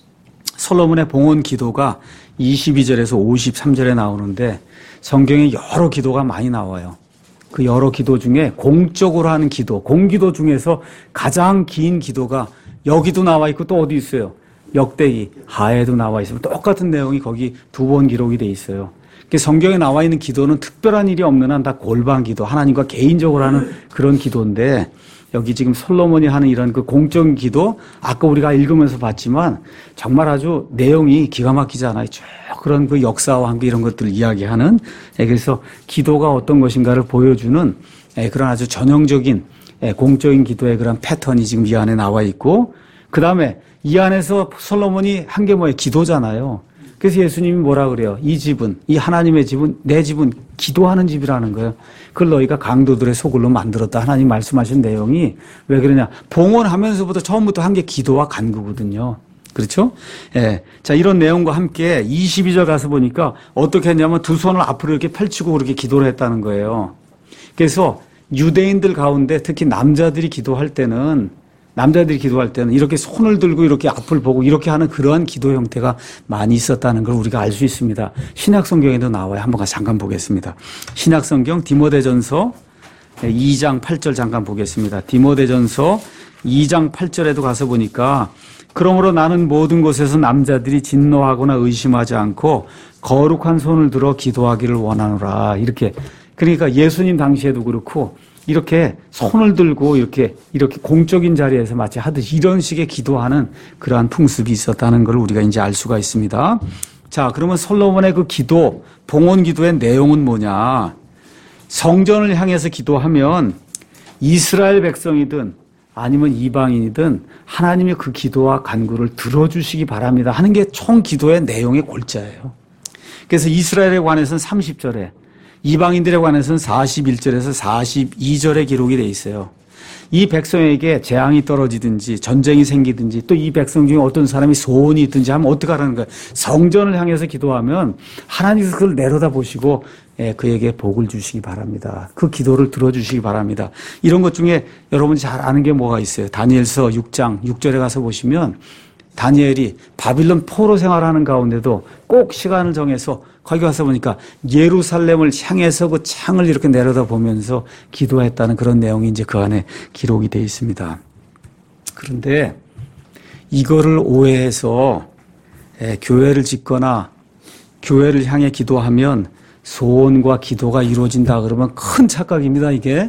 A: 솔로몬의 봉헌 기도가 이십이 절에서 오십삼 절에 나오는데 성경에 여러 기도가 많이 나와요. 그 여러 기도 중에 공적으로 하는 기도, 공기도 중에서 가장 긴 기도가 여기도 나와 있고 또 어디 있어요? 역대기 하에도 나와 있으면 똑같은 내용이 거기 두 번 기록이 돼 있어요. 성경에 나와 있는 기도는 특별한 일이 없는 한 다 골방 기도, 하나님과 개인적으로 하는 그런 기도인데 여기 지금 솔로몬이 하는 이런 그 공적 기도, 아까 우리가 읽으면서 봤지만 정말 아주 내용이 기가 막히잖아요. 쭉 그런 그 역사와 함께 이런 것들을 이야기하는, 그래서 기도가 어떤 것인가를 보여주는 그런 아주 전형적인 공적인 기도의 그런 패턴이 지금 이 안에 나와 있고, 그 다음에 이 안에서 솔로몬이 한 게 뭐예요? 기도잖아요. 그래서 예수님이 뭐라 그래요? 이 집은, 이 하나님의 집은, 내 집은 기도하는 집이라는 거예요. 그걸 너희가 강도들의 소굴로 만들었다. 하나님 말씀하신 내용이 왜 그러냐? 봉헌하면서부터 처음부터 한 게 기도와 간구거든요. 그렇죠? 예. 자, 이런 내용과 함께 이십이 절 가서 보니까 어떻게 했냐면 두 손을 앞으로 이렇게 펼치고 그렇게 기도를 했다는 거예요. 그래서 유대인들 가운데 특히 남자들이 기도할 때는 남자들이 기도할 때는 이렇게 손을 들고 이렇게 앞을 보고 이렇게 하는 그러한 기도 형태가 많이 있었다는 걸 우리가 알 수 있습니다. 신약 성경에도 나와요. 한번 잠깐 보겠습니다. 신약 성경 디모데전서 이 장 팔 절 잠깐 보겠습니다. 디모데전서 이 장 팔 절에도 가서 보니까 그러므로 나는 모든 곳에서 남자들이 진노하거나 의심하지 않고 거룩한 손을 들어 기도하기를 원하노라. 이렇게. 그러니까 예수님 당시에도 그렇고 이렇게 손을 들고 이렇게 이렇게 공적인 자리에서 마치 하듯이 이런 식의 기도하는 그러한 풍습이 있었다는 걸 우리가 이제 알 수가 있습니다. 자, 그러면 솔로몬의 그 기도, 봉헌 기도의 내용은 뭐냐? 성전을 향해서 기도하면 이스라엘 백성이든 아니면 이방인이든 하나님의 그 기도와 간구를 들어주시기 바랍니다 하는 게 총 기도의 내용의 골자예요. 그래서 이스라엘에 관해서는 삼십 절에, 이방인들에 관해서는 사십일 절에서 사십이 절에 기록이 되어 있어요. 이 백성에게 재앙이 떨어지든지 전쟁이 생기든지 또 이 백성 중에 어떤 사람이 소원이 있든지 하면 어떻게 하라는 거예요? 성전을 향해서 기도하면 하나님께서 그걸 내려다보시고 예, 그에게 복을 주시기 바랍니다. 그 기도를 들어주시기 바랍니다. 이런 것 중에 여러분이 잘 아는 게 뭐가 있어요? 다니엘서 육 장 육 절에 가서 보시면 다니엘이 바빌론 포로 생활하는 가운데도 꼭 시간을 정해서 거기 가서 보니까 예루살렘을 향해서 그 창을 이렇게 내려다보면서 기도했다는 그런 내용이 이제 그 안에 기록이 되어 있습니다. 그런데 이거를 오해해서 예, 교회를 짓거나 교회를 향해 기도하면 소원과 기도가 이루어진다 그러면 큰 착각입니다, 이게.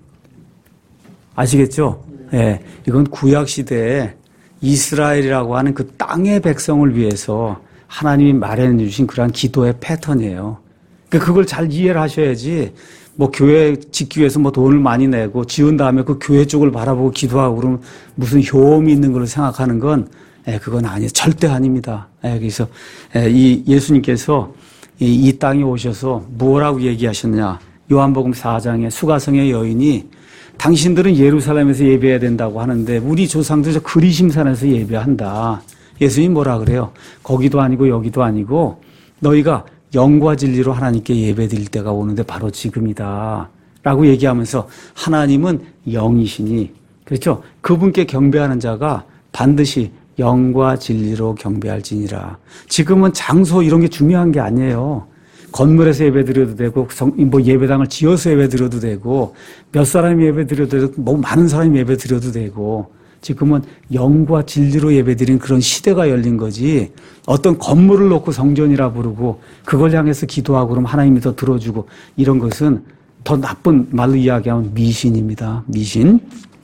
A: 아시겠죠? 예, 이건 구약 시대에 이스라엘이라고 하는 그 땅의 백성을 위해서 하나님이 마련해 주신 그러한 기도의 패턴이에요. 그러니까 그걸 잘 이해를 하셔야지 뭐 교회 짓기 위해서 뭐 돈을 많이 내고 지은 다음에 그 교회 쪽을 바라보고 기도하고 그러면 무슨 효험이 있는 걸로 생각하는 건 예, 그건 아니에요. 절대 아닙니다. 예, 그래서 예, 이 예수님께서 이, 이 땅에 오셔서 뭐라고 얘기하셨냐? 요한복음 사 장에 수가성의 여인이 당신들은 예루살렘에서 예배해야 된다고 하는데 우리 조상들 저 그리심산에서 예배한다. 예수님이 뭐라 그래요? 거기도 아니고 여기도 아니고 너희가 영과 진리로 하나님께 예배드릴 때가 오는데 바로 지금이다. 라고 얘기하면서 하나님은 영이시니, 그렇죠? 그분께 경배하는 자가 반드시 영과 진리로 경배할지니라. 지금은 장소 이런 게 중요한 게 아니에요. 건물에서 예배 드려도 되고, 뭐 예배당을 지어서 예배 드려도 되고, 몇 사람이 예배 드려도 되고, 뭐 많은 사람이 예배 드려도 되고, 지금은 영과 진리로 예배드리는 그런 시대가 열린 거지 어떤 건물을 놓고 성전이라 부르고 그걸 향해서 기도하고 그러면 하나님이 더 들어주고 이런 것은 더 나쁜 말로 이야기하면 미신입니다. 미신.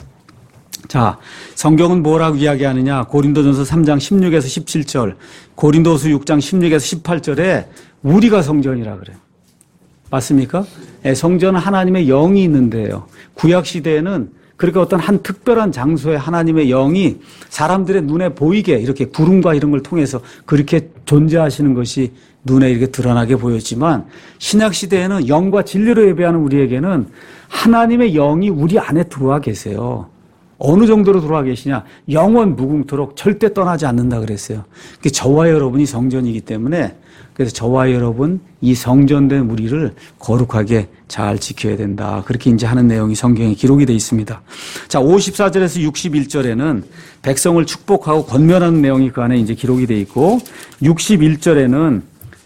A: 자, 성경은 뭐라고 이야기하느냐? 고린도전서 삼 장 십육에서 십칠 절, 고린도서 육 장 십육에서 십팔 절에 우리가 성전이라 그래요. 맞습니까? 네, 성전은 하나님의 영이 있는데요. 구약 시대에는 그렇게 어떤 한 특별한 장소에 하나님의 영이 사람들의 눈에 보이게 이렇게 구름과 이런 걸 통해서 그렇게 존재하시는 것이 눈에 이렇게 드러나게 보였지만 신약 시대에는 영과 진리로 예배하는 우리에게는 하나님의 영이 우리 안에 들어와 계세요. 어느 정도로 들어와 계시냐? 영원 무궁토록 절대 떠나지 않는다 그랬어요. 저와 여러분이 성전이기 때문에 그래서 저와 여러분 이 성전된 우리를 거룩하게 잘 지켜야 된다. 그렇게 이제 하는 내용이 성경에 기록이 되어 있습니다. 자, 오십사 절에서 육십일 절에는 백성을 축복하고 권면하는 내용이 그 안에 이제 기록이 되어 있고 육십일 절에는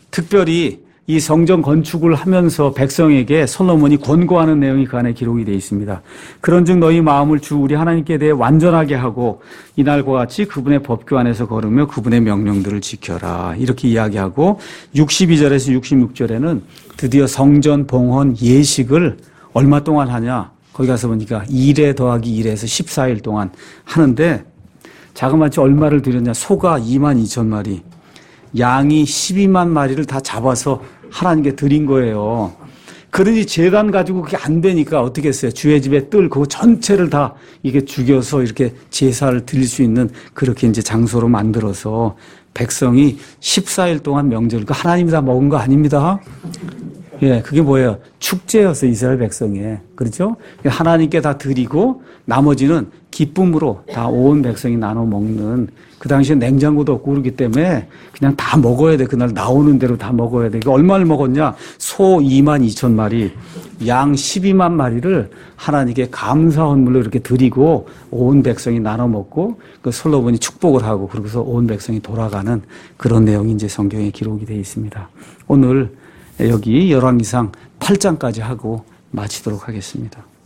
A: 특별히 이 성전 건축을 하면서 백성에게 솔로몬이 권고하는 내용이 그 안에 기록이 되어 있습니다. 그런즉 너희 마음을 주 우리 하나님께 대해 완전하게 하고 이날과 같이 그분의 법규 안에서 걸으며 그분의 명령들을 지켜라. 이렇게 이야기하고 육십이 절에서 육십육 절에는 드디어 성전 봉헌 예식을 얼마 동안 하냐? 거기 가서 보니까 일 회 더하기 일 회에서 십사 일 동안 하는데 자그마치 얼마를 드렸냐? 소가 이만 이천 마리, 양이 십이만 마리를 다 잡아서 하나님께 드린 거예요. 그러니 제단 가지고 그게 안 되니까 어떻게 했어요? 주의 집에 뜰 그거 전체를 다 이게 죽여서 이렇게 제사를 드릴 수 있는 그렇게 이제 장소로 만들어서 백성이 십사 일 동안 명절, 그 하나님이 다 먹은 거 아닙니다. 예, 그게 뭐예요? 축제였어요, 이스라엘 백성에. 그렇죠? 하나님께 다 드리고 나머지는 기쁨으로 다 온 백성이 나눠 먹는, 그 당시에 냉장고도 없고 그러기 때문에 그냥 다 먹어야 돼. 그날 나오는 대로 다 먹어야 돼. 얼마를 먹었냐? 소 이만 이천 마리, 양 십이만 마리를 하나님께 감사 헌물로 이렇게 드리고 온 백성이 나눠 먹고 그 솔로몬이 축복을 하고 그러고서 온 백성이 돌아가는 그런 내용이 이제 성경에 기록이 되어 있습니다. 오늘 여기 열왕기상 팔 장까지 하고 마치도록 하겠습니다.